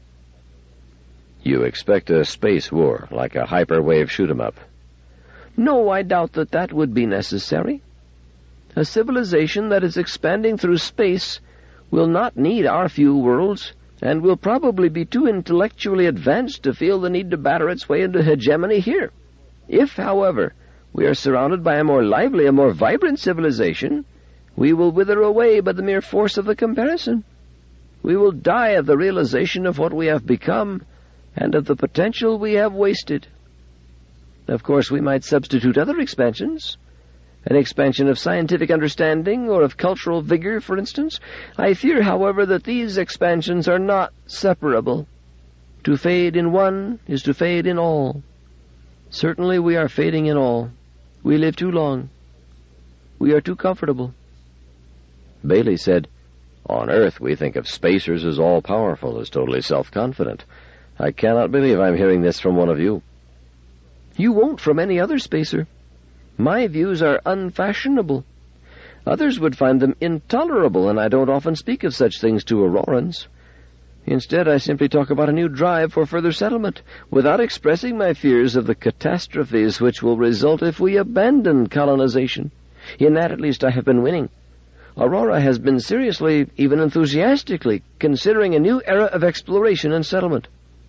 You expect a space war, like a hyperwave shoot-'em-up? No, I doubt that that would be necessary. A civilization that is expanding through space will not need our few worlds, and will probably be too intellectually advanced to feel the need to batter its way into hegemony here. If, however, we are surrounded by a more lively, a more vibrant civilization, we will wither away by the mere force of the comparison. We will die of the realization of what we have become, and of the potential we have wasted. Of course, we might substitute other expansions. An expansion of scientific understanding or of cultural vigor, for instance. I fear, however, that these expansions are not separable. To fade in one is to fade in all. Certainly we are fading in all. We live too long. We are too comfortable. Bailey said, "On Earth we think of spacers as all-powerful, as totally self-confident. I cannot believe I'm hearing this from one of you." You won't from any other spacer. My views are unfashionable. Others would find them intolerable, and I don't often speak of such things to Aurorans. Instead, I simply talk about a new drive for further settlement, without expressing my fears of the catastrophes which will result if we abandon colonization. In that, at least, I have been winning. Aurora has been seriously, even enthusiastically, considering a new era of exploration and settlement.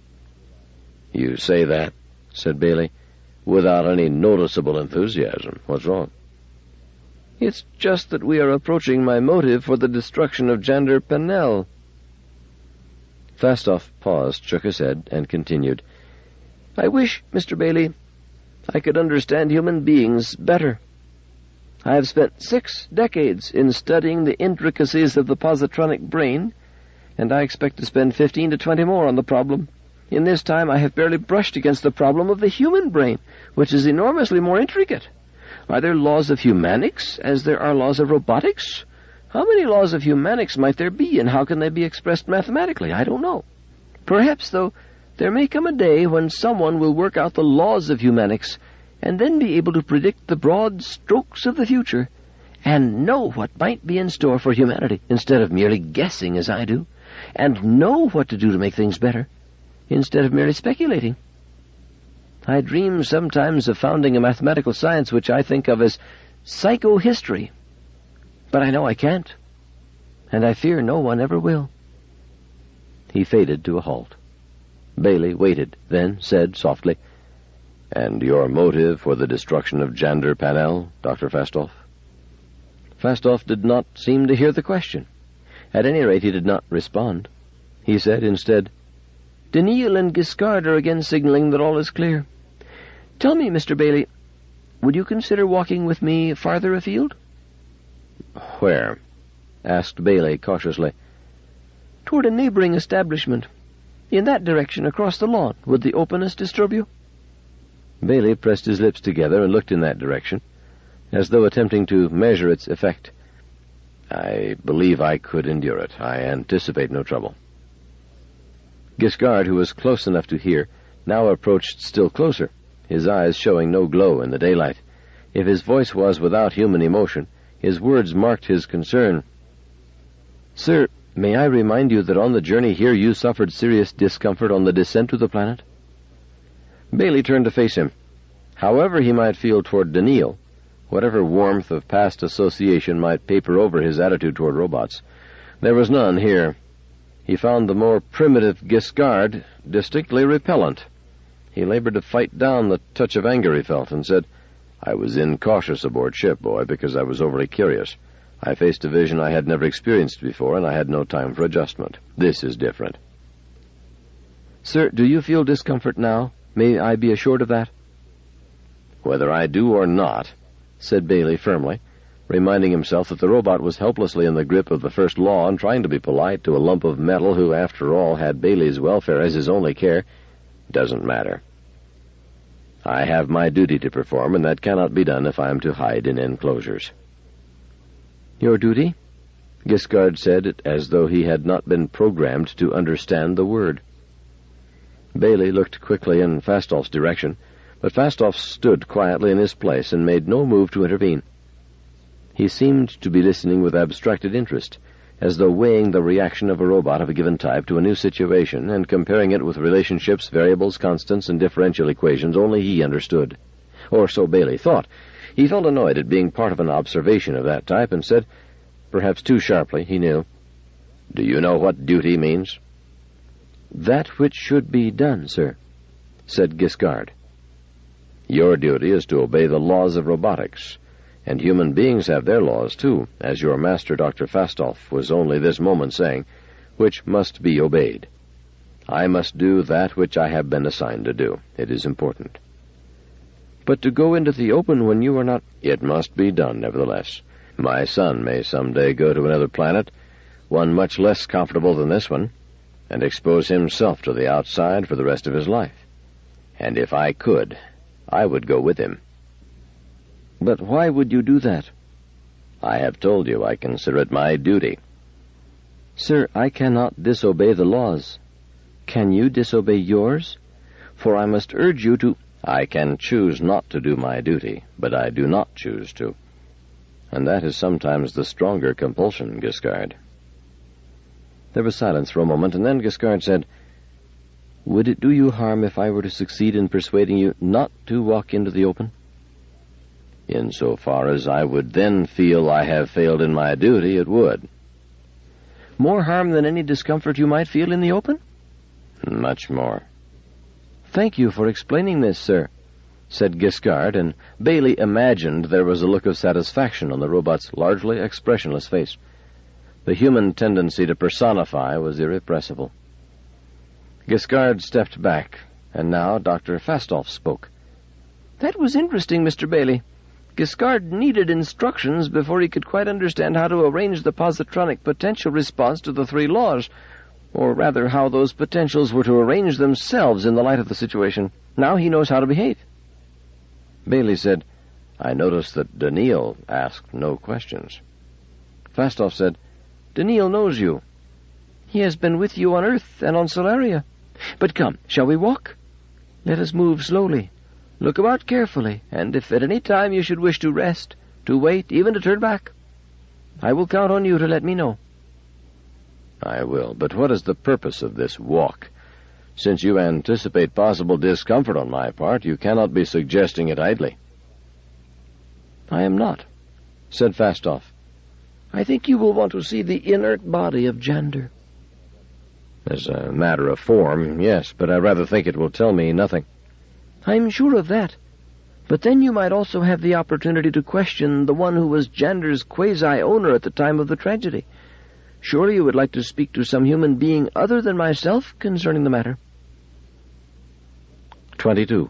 "You say that," said Bailey, "without any noticeable enthusiasm. What's wrong?" "It's just that we are approaching my motive for the destruction of Jander Panel." Fastoff paused, shook his head, and continued, "I wish, Mr. Bailey, I could understand human beings better. I have spent 6 decades in studying the intricacies of the positronic brain, and I expect to spend 15 to 20 more on the problem. In this time I have barely brushed against the problem of the human brain, which is enormously more intricate. Are there laws of humanics as there are laws of robotics? How many laws of humanics might there be, and how can they be expressed mathematically? I don't know. Perhaps, though, there may come a day when someone will work out the laws of humanics, and then be able to predict the broad strokes of the future, and know what might be in store for humanity, instead of merely guessing as I do, and know what to do to make things better, instead of merely speculating. I dream sometimes of founding a mathematical science which I think of as psychohistory, but I know I can't, and I fear no one ever will." He faded to a halt. Bailey waited, then said softly, "And your motive for the destruction of Jander Panel, Dr. Fastoff?" Fastoff did not seem to hear the question. At any rate, he did not respond. He said instead, "Daniil and Giscard are again signaling that all is clear. Tell me, Mr. Bailey, would you consider walking with me farther afield?" "Where?" asked Bailey cautiously. "Toward a neighboring establishment. In that direction, across the lawn. Would the openness disturb you?" Bailey pressed his lips together and looked in that direction, as though attempting to measure its effect. "I believe I could endure it. I anticipate no trouble." Giscard, who was close enough to hear, now approached still closer, his eyes showing no glow in the daylight. If his voice was without human emotion, his words marked his concern. "Sir, may I remind you that on the journey here you suffered serious discomfort on the descent to the planet?" Bailey turned to face him. However he might feel toward Daniil, whatever warmth of past association might paper over his attitude toward robots, there was none here. He found the more primitive Giscard distinctly repellent. He labored to fight down the touch of anger he felt and said, "I was incautious aboard ship, boy, because I was overly curious. I faced a vision I had never experienced before, and I had no time for adjustment. This is different." "Sir, do you feel discomfort now? May I be assured of that?" "Whether I do or not," said Bailey firmly, reminding himself that the robot was helplessly in the grip of the first law and trying to be polite to a lump of metal who, after all, had Bailey's welfare as his only care, "doesn't matter. I have my duty to perform, and that cannot be done if I am to hide in enclosures." "Your duty?" Giscard said it as though he had not been programmed to understand the word. Bailey looked quickly in Fastolf's direction, but Fastolf stood quietly in his place and made no move to intervene. He seemed to be listening with abstracted interest, as though weighing the reaction of a robot of a given type to a new situation and comparing it with relationships, variables, constants, and differential equations only he understood. Or so Bailey thought. He felt annoyed at being part of an observation of that type and said, perhaps too sharply, he knew, "Do you know what duty means?" "That which should be done, sir," said Giscard. "Your duty is to obey the laws of robotics, and human beings have their laws, too, as your master, Dr. Fastolf, was only this moment saying, which must be obeyed. I must do that which I have been assigned to do. It is important." "But to go into the open when you are not—" "It must be done, nevertheless. My son may someday go to another planet, one much less comfortable than this one, and expose himself to the outside for the rest of his life. And if I could, I would go with him." "But why would you do that?" "I have told you I consider it my duty." "Sir, I cannot disobey the laws. Can you disobey yours? For I must urge you to—" "I can choose not to do my duty, but I do not choose to. And that is sometimes the stronger compulsion, Giscard." There was silence for a moment, and then Giscard said, "Would it do you harm if I were to succeed in persuading you not to walk into the open?" "Insofar as I would then feel I have failed in my duty, it would." "More harm than any discomfort you might feel in the open?" "Much more." "Thank you for explaining this, sir," said Giscard, and Bailey imagined there was a look of satisfaction on the robot's largely expressionless face. The human tendency to personify was irrepressible. Giscard stepped back, and now Dr. Fastolf spoke. "That was interesting, Mr. Bailey. Giscard needed instructions before he could quite understand how to arrange the positronic potential response to the three laws, or rather how those potentials were to arrange themselves in the light of the situation. Now he knows how to behave." Bailey said, "I noticed that Daniil asked no questions." Fastolf said, "Daniil knows you. He has been with you on Earth and on Solaria. But come, shall we walk? Let us move slowly. Look about carefully, and if at any time you should wish to rest, to wait, even to turn back, I will count on you to let me know." "I will, but what is the purpose of this walk? Since you anticipate possible discomfort on my part, you cannot be suggesting it idly." "I am not," said Fastolf. "I think you will want to see the inert body of Jander." "As a matter of form, yes, but I rather think it will tell me nothing." "I'm sure of that. But then you might also have the opportunity to question the one who was Jander's quasi-owner at the time of the tragedy. Surely you would like to speak to some human being other than myself concerning the matter." 22.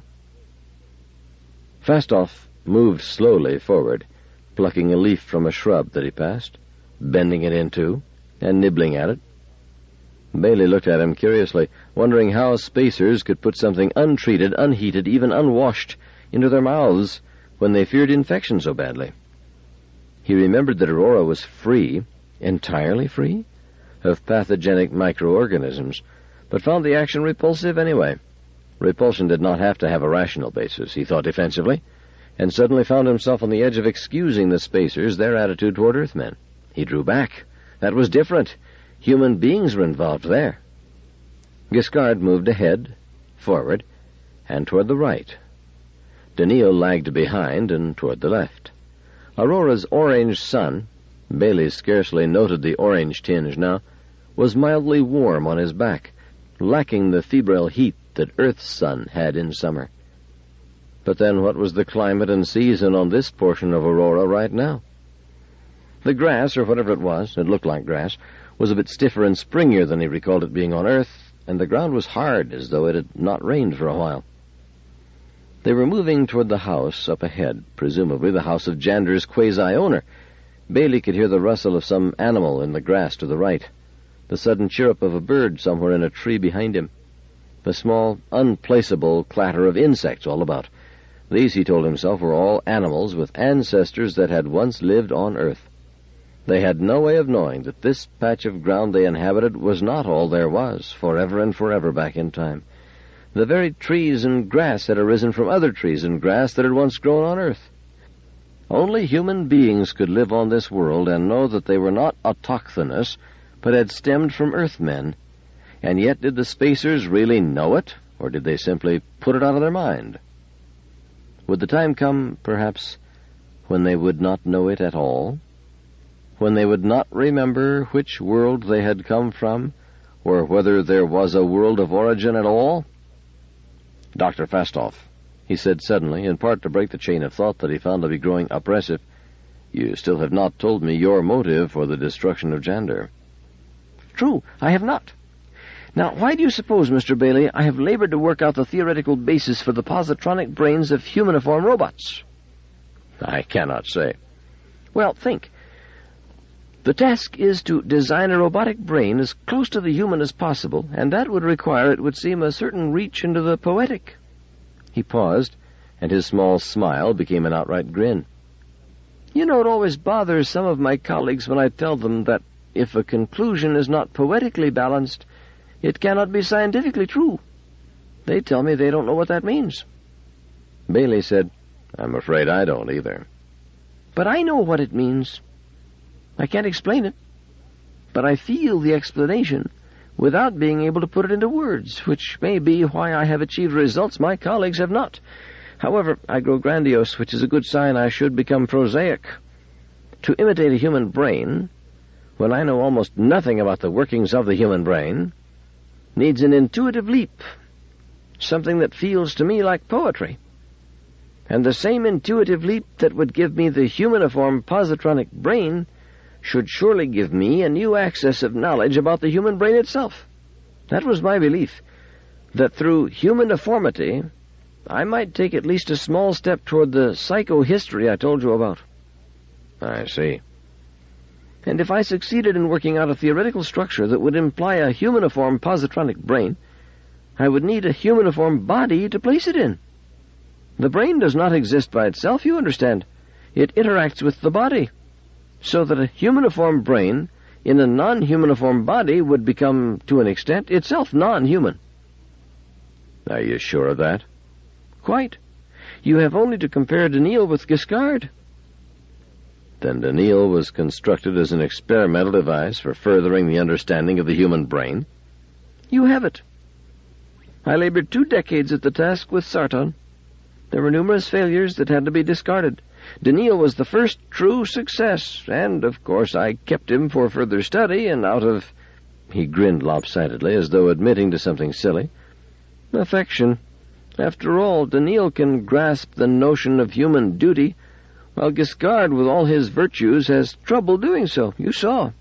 Fastolf moved slowly forward, plucking a leaf from a shrub that he passed, bending it in two, and nibbling at it. Bailey looked at him curiously, wondering how spacers could put something untreated, unheated, even unwashed, into their mouths when they feared infection so badly. He remembered that Aurora was free, entirely free, of pathogenic microorganisms, but found the action repulsive anyway. Repulsion did not have to have a rational basis, he thought defensively, and suddenly found himself on the edge of excusing the spacers their attitude toward Earthmen. He drew back. That was different. Human beings were involved there. Giscard moved ahead, forward, and toward the right. Daniil lagged behind and toward the left. Aurora's orange sun, Bailey scarcely noted the orange tinge now, was mildly warm on his back, lacking the febrile heat that Earth's sun had in summer. But then what was the climate and season on this portion of Aurora right now? The grass, or whatever it looked like grass, was a bit stiffer and springier than he recalled it being on Earth, and the ground was hard, as though it had not rained for a while. They were moving toward the house up ahead, presumably the house of Jander's quasi-owner. Bailey could hear the rustle of some animal in the grass to the right, the sudden chirrup of a bird somewhere in a tree behind him, the small, unplaceable clatter of insects all about. These, he told himself, were all animals with ancestors that had once lived on Earth. They had no way of knowing that this patch of ground they inhabited was not all there was, forever and forever back in time. The very trees and grass had arisen from other trees and grass that had once grown on Earth. Only human beings could live on this world and know that they were not autochthonous, but had stemmed from Earthmen. And yet did the spacers really know it, or did they simply put it out of their mind? Would the time come, perhaps, when they would not know it at all? When they would not remember which world they had come from, or whether there was a world of origin at all? "Dr. Fastoff," he said suddenly, in part to break the chain of thought that he found to be growing oppressive, "you still have not told me your motive for the destruction of Jander." "True, I have not. Now, why do you suppose, Mr. Bailey, I have labored to work out the theoretical basis for the positronic brains of humaniform robots?" "I cannot say." "Well, think. The task is to design a robotic brain as close to the human as possible, and that would require, it would seem, a certain reach into the poetic." He paused, and his small smile became an outright grin. "You know, it always bothers some of my colleagues when I tell them that if a conclusion is not poetically balanced, it cannot be scientifically true. They tell me they don't know what that means." Bailey said, "I'm afraid I don't either." "But I know what it means. I can't explain it, but I feel the explanation without being able to put it into words, which may be why I have achieved results my colleagues have not. However, I grow grandiose, which is a good sign I should become prosaic. To imitate a human brain, when I know almost nothing about the workings of the human brain, needs an intuitive leap, something that feels to me like poetry. And the same intuitive leap that would give me the humaniform positronic brain should surely give me a new access of knowledge about the human brain itself. That was my belief, that through humaniformity I might take at least a small step toward the psychohistory I told you about." "I see." "And if I succeeded in working out a theoretical structure that would imply a humaniform positronic brain, I would need a humaniform body to place it in. The brain does not exist by itself, you understand. It interacts with the body, so that a humaniform brain in a non-humaniform body would become, to an extent, itself non-human." "Are you sure of that?" "Quite. You have only to compare Daniil with Giscard." "Then Daniil was constructed as an experimental device for furthering the understanding of the human brain?" "You have it. I labored 2 decades at the task with Sarton. There were numerous failures that had to be discarded. Daniil was the first true success, and, of course, I kept him for further study, and out of—" he grinned lopsidedly, as though admitting to something silly, "affection. After all, Daniil can grasp the notion of human duty, while Giscard, with all his virtues, has trouble doing so. You saw."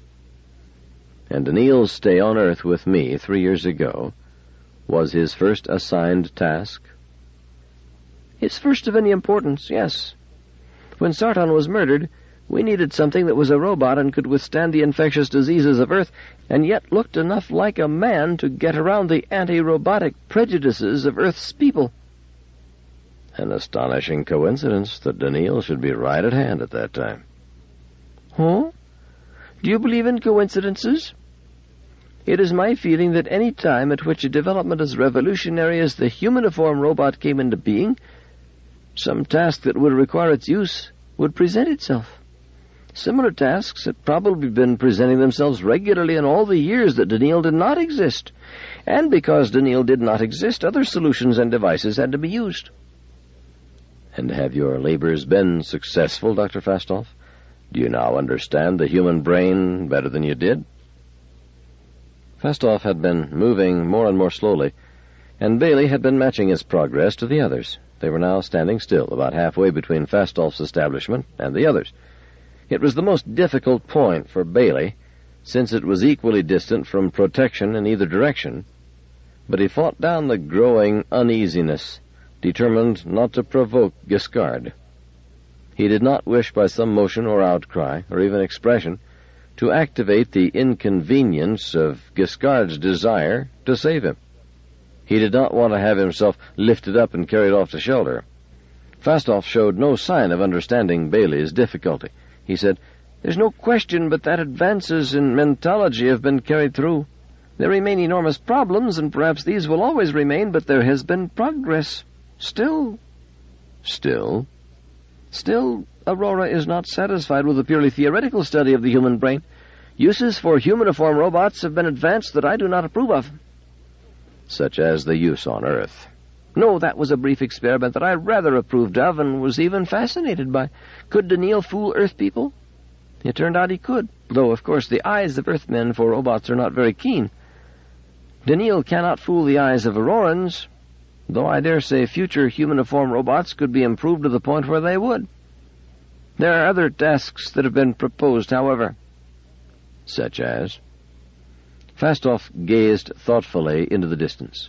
"And Daniil's stay on Earth with me 3 years ago was his first assigned task?" "His first of any importance, yes. When Sarton was murdered, we needed something that was a robot and could withstand the infectious diseases of Earth, and yet looked enough like a man to get around the anti-robotic prejudices of Earth's people." An astonishing coincidence that Daniil should be right at hand at that time. "Oh? Do you believe in coincidences? It is my feeling that any time at which a development as revolutionary as the humaniform robot came into being, some task that would require its use would present itself. Similar tasks had probably been presenting themselves regularly in all the years that Daniil did not exist. And because Daniil did not exist, other solutions and devices had to be used. And have your labors been successful, Dr. Fastolf? Do you now understand the human brain better than you did? Fastolf had been moving more and more slowly, and Bailey had been matching his progress to the others. They were now standing still, about halfway between Fastolf's establishment and the others. It was the most difficult point for Bailey, since it was equally distant from protection in either direction, but he fought down the growing uneasiness, determined not to provoke Giscard. He did not wish by some motion or outcry, or even expression, to activate the inconvenience of Giscard's desire to save him. He did not want to have himself lifted up and carried off to shelter. Fastolf showed no sign of understanding Bailey's difficulty. He said, "There's no question but that advances in mentology have been carried through. There remain enormous problems, and perhaps these will always remain, but there has been progress. Still, Aurora is not satisfied with a purely theoretical study of the human brain. Uses for humaniform robots have been advanced that I do not approve of." Such as the use on Earth. No, that was a brief experiment that I rather approved of and was even fascinated by. Could Daniil fool Earth people? It turned out he could, though, of course, the eyes of Earthmen for robots are not very keen. Daniil cannot fool the eyes of Aurorans, though I dare say future humaniform robots could be improved to the point where they would. There are other tasks that have been proposed, however. Such as? Fastolf gazed thoughtfully into the distance.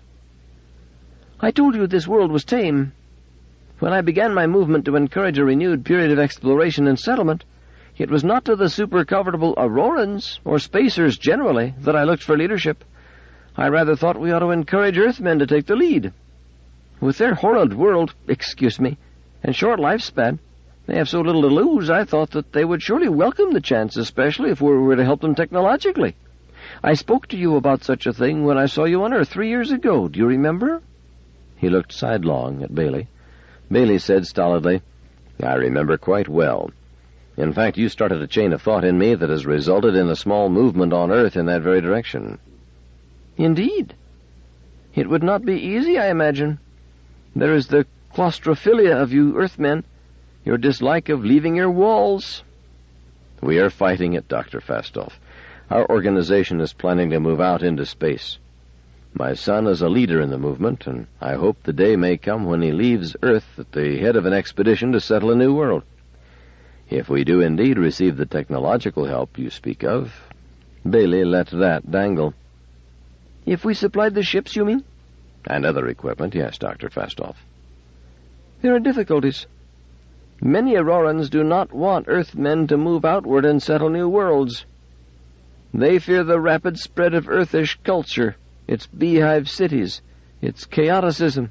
I told you this world was tame. When I began my movement to encourage a renewed period of exploration and settlement, it was not to the super-comfortable Aurorans, or spacers generally, that I looked for leadership. I rather thought we ought to encourage Earthmen to take the lead. With their horrid world, and short lifespan, they have so little to lose, I thought that they would surely welcome the chance, especially if we were to help them technologically. I spoke to you about such a thing when I saw you on Earth 3 years ago. Do you remember? He looked sidelong at Bailey. Bailey said stolidly, "I remember quite well. In fact, you started a chain of thought in me that has resulted in a small movement on Earth in that very direction." Indeed. It would not be easy, I imagine. There is the claustrophilia of you Earthmen, your dislike of leaving your walls. We are fighting it, Dr. Fastolf. Our organization is planning to move out into space. My son is a leader in the movement, and I hope the day may come when he leaves Earth at the head of an expedition to settle a new world. If we do indeed receive the technological help you speak of..." Bailey let that dangle. "If we supplied the ships, you mean?" "And other equipment, yes, Dr. Fastolf." "There are difficulties. Many Aurorans do not want Earthmen to move outward and settle new worlds. They fear the rapid spread of Earthish culture, its beehive cities, its chaoticism."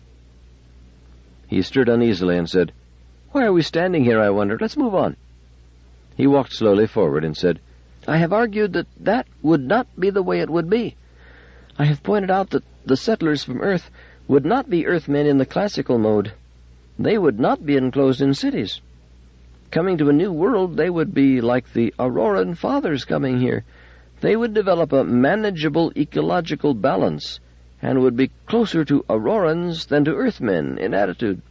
He stirred uneasily and said, "Why are we standing here, I wonder? Let's move on." He walked slowly forward and said, "I have argued that that would not be the way it would be. I have pointed out that the settlers from Earth would not be Earthmen in the classical mode. They would not be enclosed in cities. Coming to a new world, they would be like the Auroran fathers coming here. They would develop a manageable ecological balance and would be closer to Aurorans than to Earthmen in attitude."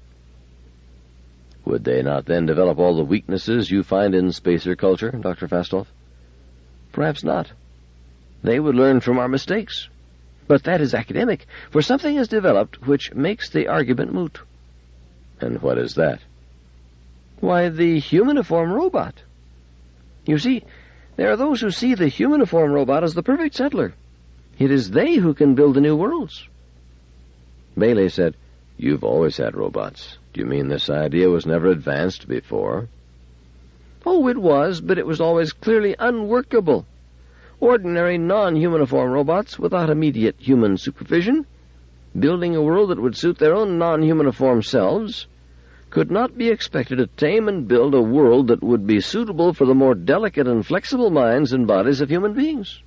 "Would they not then develop all the weaknesses you find in spacer culture, Dr. Fastolf?" "Perhaps not. They would learn from our mistakes. But that is academic, for something has developed which makes the argument moot." "And what is that?" "Why, the humaniform robot. You see, there are those who see the humaniform robot as the perfect settler. It is they who can build the new worlds." Bailey said, "You've always had robots. Do you mean this idea was never advanced before?" "Oh, it was, but it was always clearly unworkable. Ordinary non-humaniform robots without immediate human supervision, building a world that would suit their own non-humaniform selves, could not be expected to tame and build a world that would be suitable for the more delicate and flexible minds and bodies of human beings."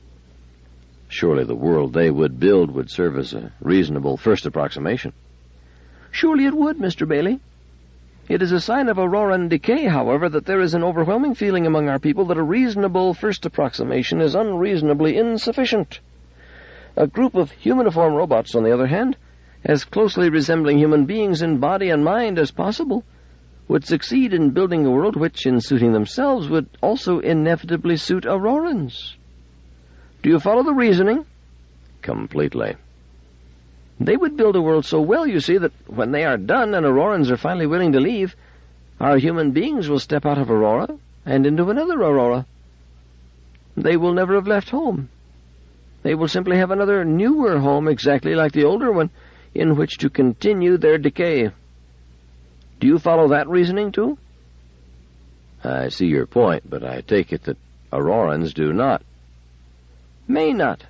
"Surely the world they would build would serve as a reasonable first approximation." "Surely it would, Mr. Bailey. It is a sign of Auroran decay, however, that there is an overwhelming feeling among our people that a reasonable first approximation is unreasonably insufficient. A group of humaniform robots, on the other hand, as closely resembling human beings in body and mind as possible, would succeed in building a world which, in suiting themselves, would also inevitably suit Aurorans. Do you follow the reasoning? Completely. They would build a world so well, you see, that when they are done and Aurorans are finally willing to leave, our human beings will step out of Aurora and into another Aurora. They will never have left home. They will simply have another newer home exactly like the older one, in which to continue their decay. Do you follow that reasoning, too? I see your point, but I take it that Aurorans do not. May not.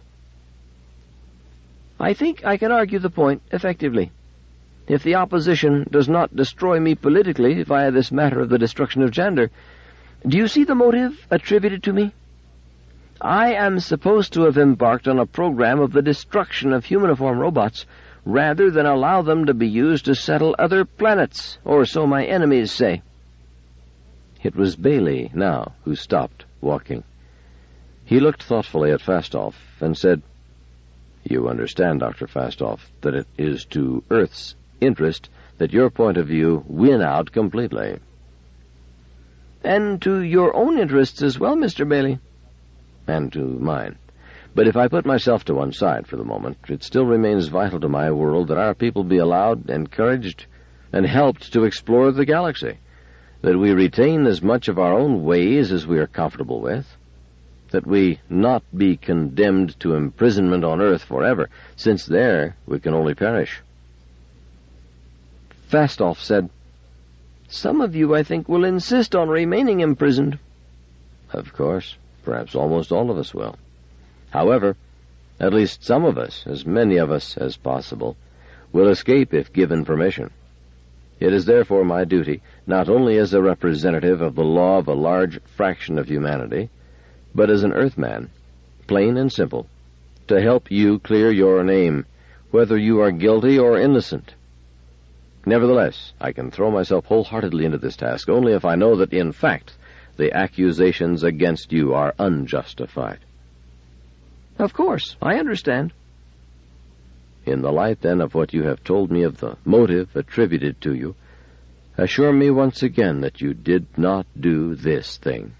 I think I can argue the point effectively. If the opposition does not destroy me politically via this matter of the destruction of Jander, do you see the motive attributed to me? I am supposed to have embarked on a program of the destruction of humaniform robots rather than allow them to be used to settle other planets, or so my enemies say. It was Bailey, now, who stopped walking. He looked thoughtfully at Fastolf and said, "You understand, Dr. Fastolf, that it is to Earth's interest that your point of view win out completely." "And to your own interests as well, Mr. Bailey." "And to mine. But if I put myself to one side for the moment, it still remains vital to my world that our people be allowed, encouraged, and helped to explore the galaxy, that we retain as much of our own ways as we are comfortable with, that we not be condemned to imprisonment on Earth forever, since there we can only perish." Fastolf said, "Some of you, I think, will insist on remaining imprisoned." "Of course. Perhaps almost all of us will. However, at least some of us, as many of us as possible, will escape if given permission. It is therefore my duty, not only as a representative of the law of a large fraction of humanity, but as an Earthman, plain and simple, to help you clear your name, whether you are guilty or innocent. Nevertheless, I can throw myself wholeheartedly into this task only if I know that, in fact, the accusations against you are unjustified." "Of course, I understand." "In the light, then, of what you have told me of the motive attributed to you, assure me once again that you did not do this thing."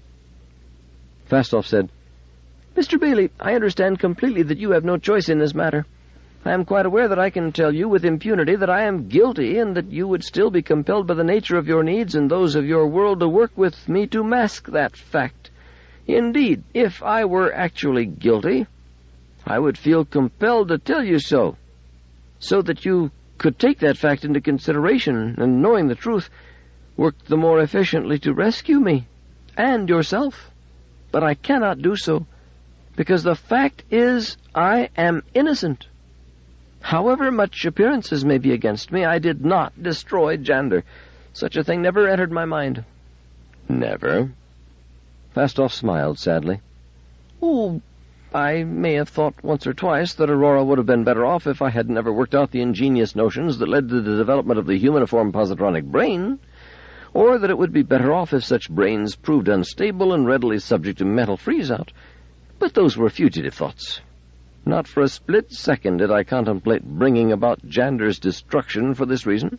Fastolf said, "Mr. Bailey, I understand completely that you have no choice in this matter. I am quite aware that I can tell you with impunity that I am guilty, and that you would still be compelled by the nature of your needs and those of your world to work with me to mask that fact. Indeed, if I were actually guilty, I would feel compelled to tell you so that you could take that fact into consideration, and knowing the truth, work the more efficiently to rescue me and yourself. But I cannot do so, because the fact is I am innocent. However much appearances may be against me, I did not destroy Jander. Such a thing never entered my mind." "Never?" Fastolf smiled sadly. "Oh, I may have thought once or twice that Aurora would have been better off if I had never worked out the ingenious notions that led to the development of the humaniform positronic brain, or that it would be better off if such brains proved unstable and readily subject to mental freeze-out. But those were fugitive thoughts. Not for a split second did I contemplate bringing about Jander's destruction for this reason."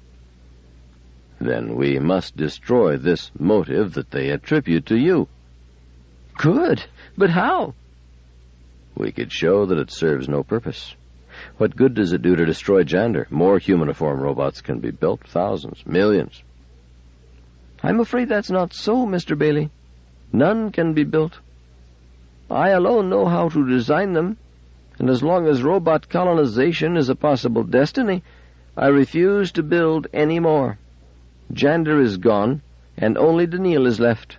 "Then we must destroy this motive that they attribute to you." "Good, but how?" "We could show that it serves no purpose. What good does it do to destroy Jander? More humaniform robots can be built, thousands, millions." "I'm afraid that's not so, Mr. Bailey. None can be built. I alone know how to design them, and as long as robot colonization is a possible destiny, I refuse to build any more. Jander is gone, and only Daniil is left."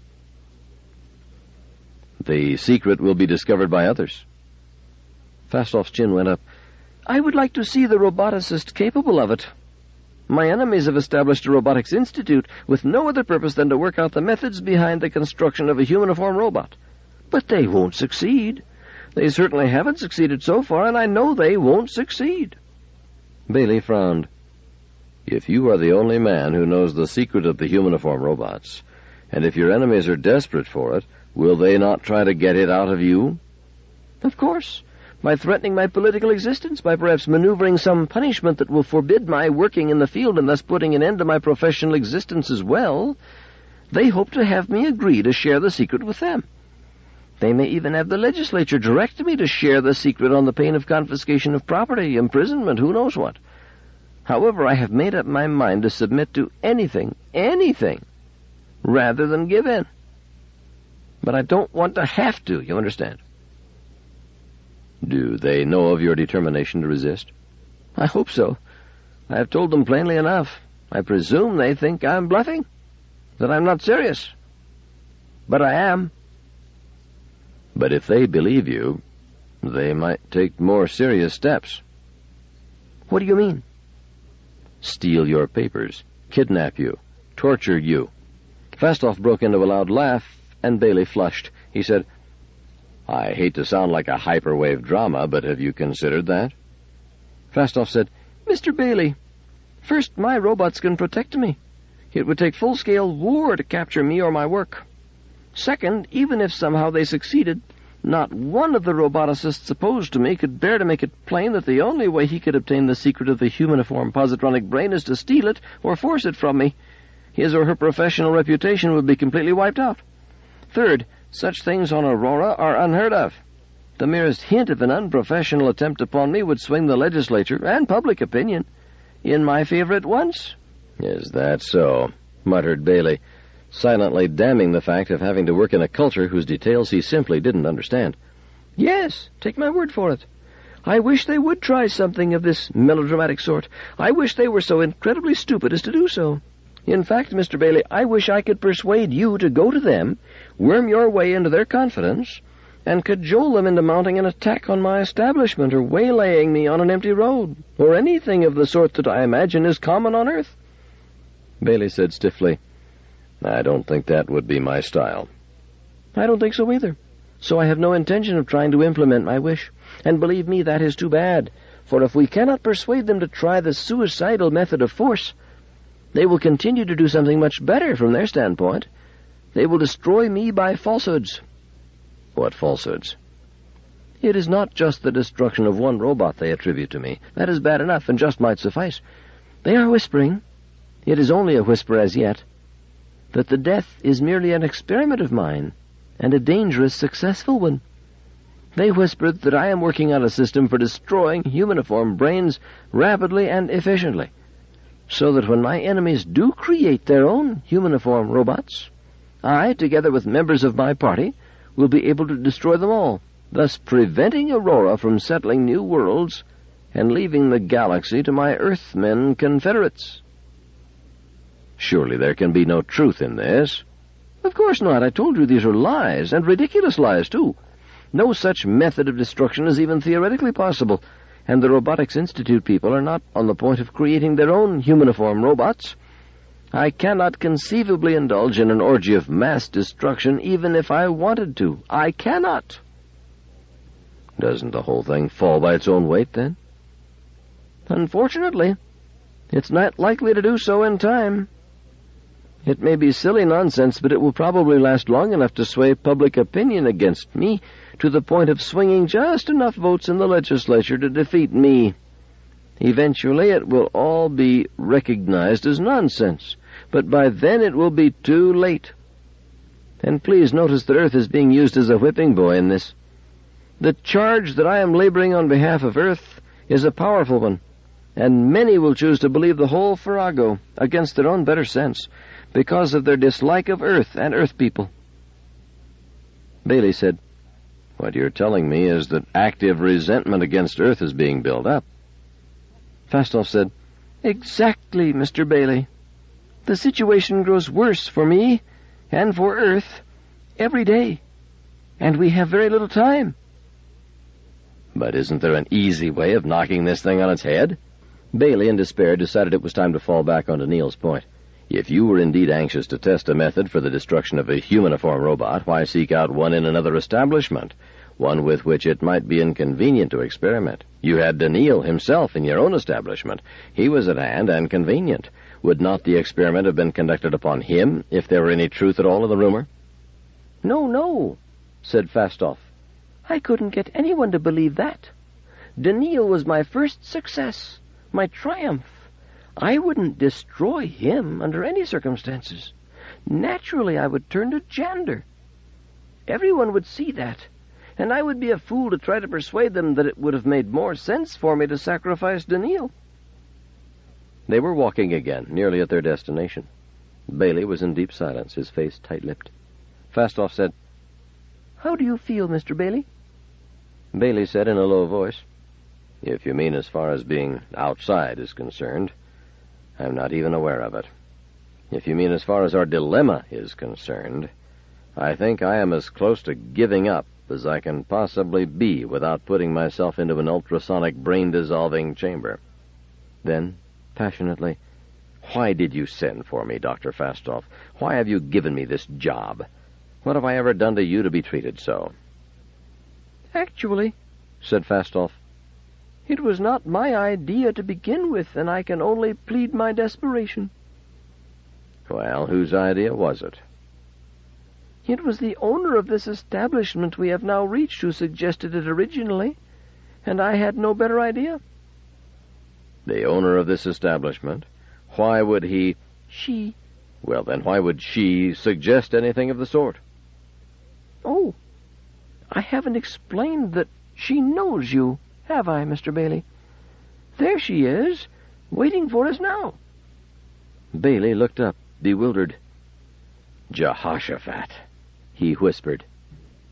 "The secret will be discovered by others." Fastolf's chin went up. "I would like to see the roboticist capable of it. My enemies have established a robotics institute with no other purpose than to work out the methods behind the construction of a humaniform robot. But they won't succeed. They certainly haven't succeeded so far, and I know they won't succeed." Bailey frowned. If you are the only man who knows the secret of the humaniform robots, and if your enemies are desperate for it, will they not try to get it out of you? Of course. By threatening my political existence, by perhaps maneuvering some punishment that will forbid my working in the field and thus putting an end to my professional existence as well, they hope to have me agree to share the secret with them. They may even have the legislature direct me to share the secret on the pain of confiscation of property, imprisonment, who knows what. However, I have made up my mind to submit to anything, rather than give in. But I don't want to have to, you understand? Do they know of your determination to resist? I hope so. I have told them plainly enough. I presume they think I'm bluffing, that I'm not serious. But I am. But if they believe you, they might take more serious steps. What do you mean? Steal your papers, kidnap you, torture you. Fastov broke into a loud laugh, and Bailey flushed. He said, I hate to sound like a hyperwave drama, but have you considered that? Fastov said, Mr. Bailey, first, my robots can protect me. It would take full-scale war to capture me or my work. Second, even if somehow they succeeded, not one of the roboticists opposed to me could bear to make it plain that the only way he could obtain the secret of the humaniform positronic brain is to steal it or force it from me. His or her professional reputation would be completely wiped out. Third, such things on Aurora are unheard of. The merest hint of an unprofessional attempt upon me would swing the legislature and public opinion in my favor at once. Is that so? Muttered Bailey, silently damning the fact of having to work in a culture whose details he simply didn't understand. Yes, take my word for it. I wish they would try something of this melodramatic sort. I wish they were so incredibly stupid as to do so. In fact, Mr. Bailey, I wish I could persuade you to go to them, worm your way into their confidence, and cajole them into mounting an attack on my establishment or waylaying me on an empty road, or anything of the sort that I imagine is common on Earth. Bailey said stiffly, I don't think that would be my style. I don't think so either. So I have no intention of trying to implement my wish. And believe me, that is too bad. For if we cannot persuade them to try the suicidal method of force, they will continue to do something much better from their standpoint. They will destroy me by falsehoods. What falsehoods? It is not just the destruction of one robot they attribute to me. That is bad enough and just might suffice. They are whispering, it is only a whisper as yet, that the death is merely an experiment of mine, and a dangerous, successful one. They whispered that I am working on a system for destroying humaniform brains rapidly and efficiently, so that when my enemies do create their own humaniform robots, I, together with members of my party, will be able to destroy them all, thus preventing Aurora from settling new worlds and leaving the galaxy to my Earthmen confederates. Surely there can be no truth in this. Of course not. I told you these are lies, and ridiculous lies, too. No such method of destruction is even theoretically possible, and the Robotics Institute people are not on the point of creating their own humaniform robots. I cannot conceivably indulge in an orgy of mass destruction even if I wanted to. I cannot. Doesn't the whole thing fall by its own weight, then? Unfortunately, it's not likely to do so in time. It may be silly nonsense, but it will probably last long enough to sway public opinion against me to the point of swinging just enough votes in the legislature to defeat me. Eventually, it will all be recognized as nonsense, but by then it will be too late. And please notice that Earth is being used as a whipping boy in this. The charge that I am laboring on behalf of Earth is a powerful one, and many will choose to believe the whole farrago against their own better sense, because of their dislike of Earth and Earth people. Bailey said, What you're telling me is that active resentment against Earth is being built up. Fastov said, Exactly, Mr. Bailey. The situation grows worse for me and for Earth every day, and we have very little time. But isn't there an easy way of knocking this thing on its head? Bailey, in despair, decided it was time to fall back onto Neil's point. If you were indeed anxious to test a method for the destruction of a humaniform robot, why seek out one in another establishment? one with which it might be inconvenient to experiment. You had Daniil himself in your own establishment. He was at hand and convenient. Would not the experiment have been conducted upon him, if there were any truth at all in the rumor? No, no, said Falstaff. I couldn't get anyone to believe that. Daniil was my first success, my triumph. I wouldn't destroy him under any circumstances. Naturally, I would turn to Jander. Everyone would see that, and I would be a fool to try to persuade them that it would have made more sense for me to sacrifice Daniil. They were walking again, nearly at their destination. Bailey was in deep silence, his face tight-lipped. Falstaff said, How do you feel, Mr. Bailey? Bailey said in a low voice, If you mean as far as being outside is concerned, I'm not even aware of it. If you mean as far as our dilemma is concerned, I think I am as close to giving up as I can possibly be without putting myself into an ultrasonic brain-dissolving chamber. Then, passionately, Why did you send for me, Dr. Falstaff? Why have you given me this job? What have I ever done to you to be treated so? Actually, said Falstaff, it was not my idea to begin with, and I can only plead my desperation. Well, whose idea was it? It was the owner of this establishment we have now reached who suggested it originally, and I had no better idea. The owner of this establishment? Why would he... She. Well, then, why would she suggest anything of the sort? Oh, I haven't explained that she knows you, have I, Mr. Bailey? There she is, waiting for us now. Bailey looked up, bewildered. Jehoshaphat, he whispered.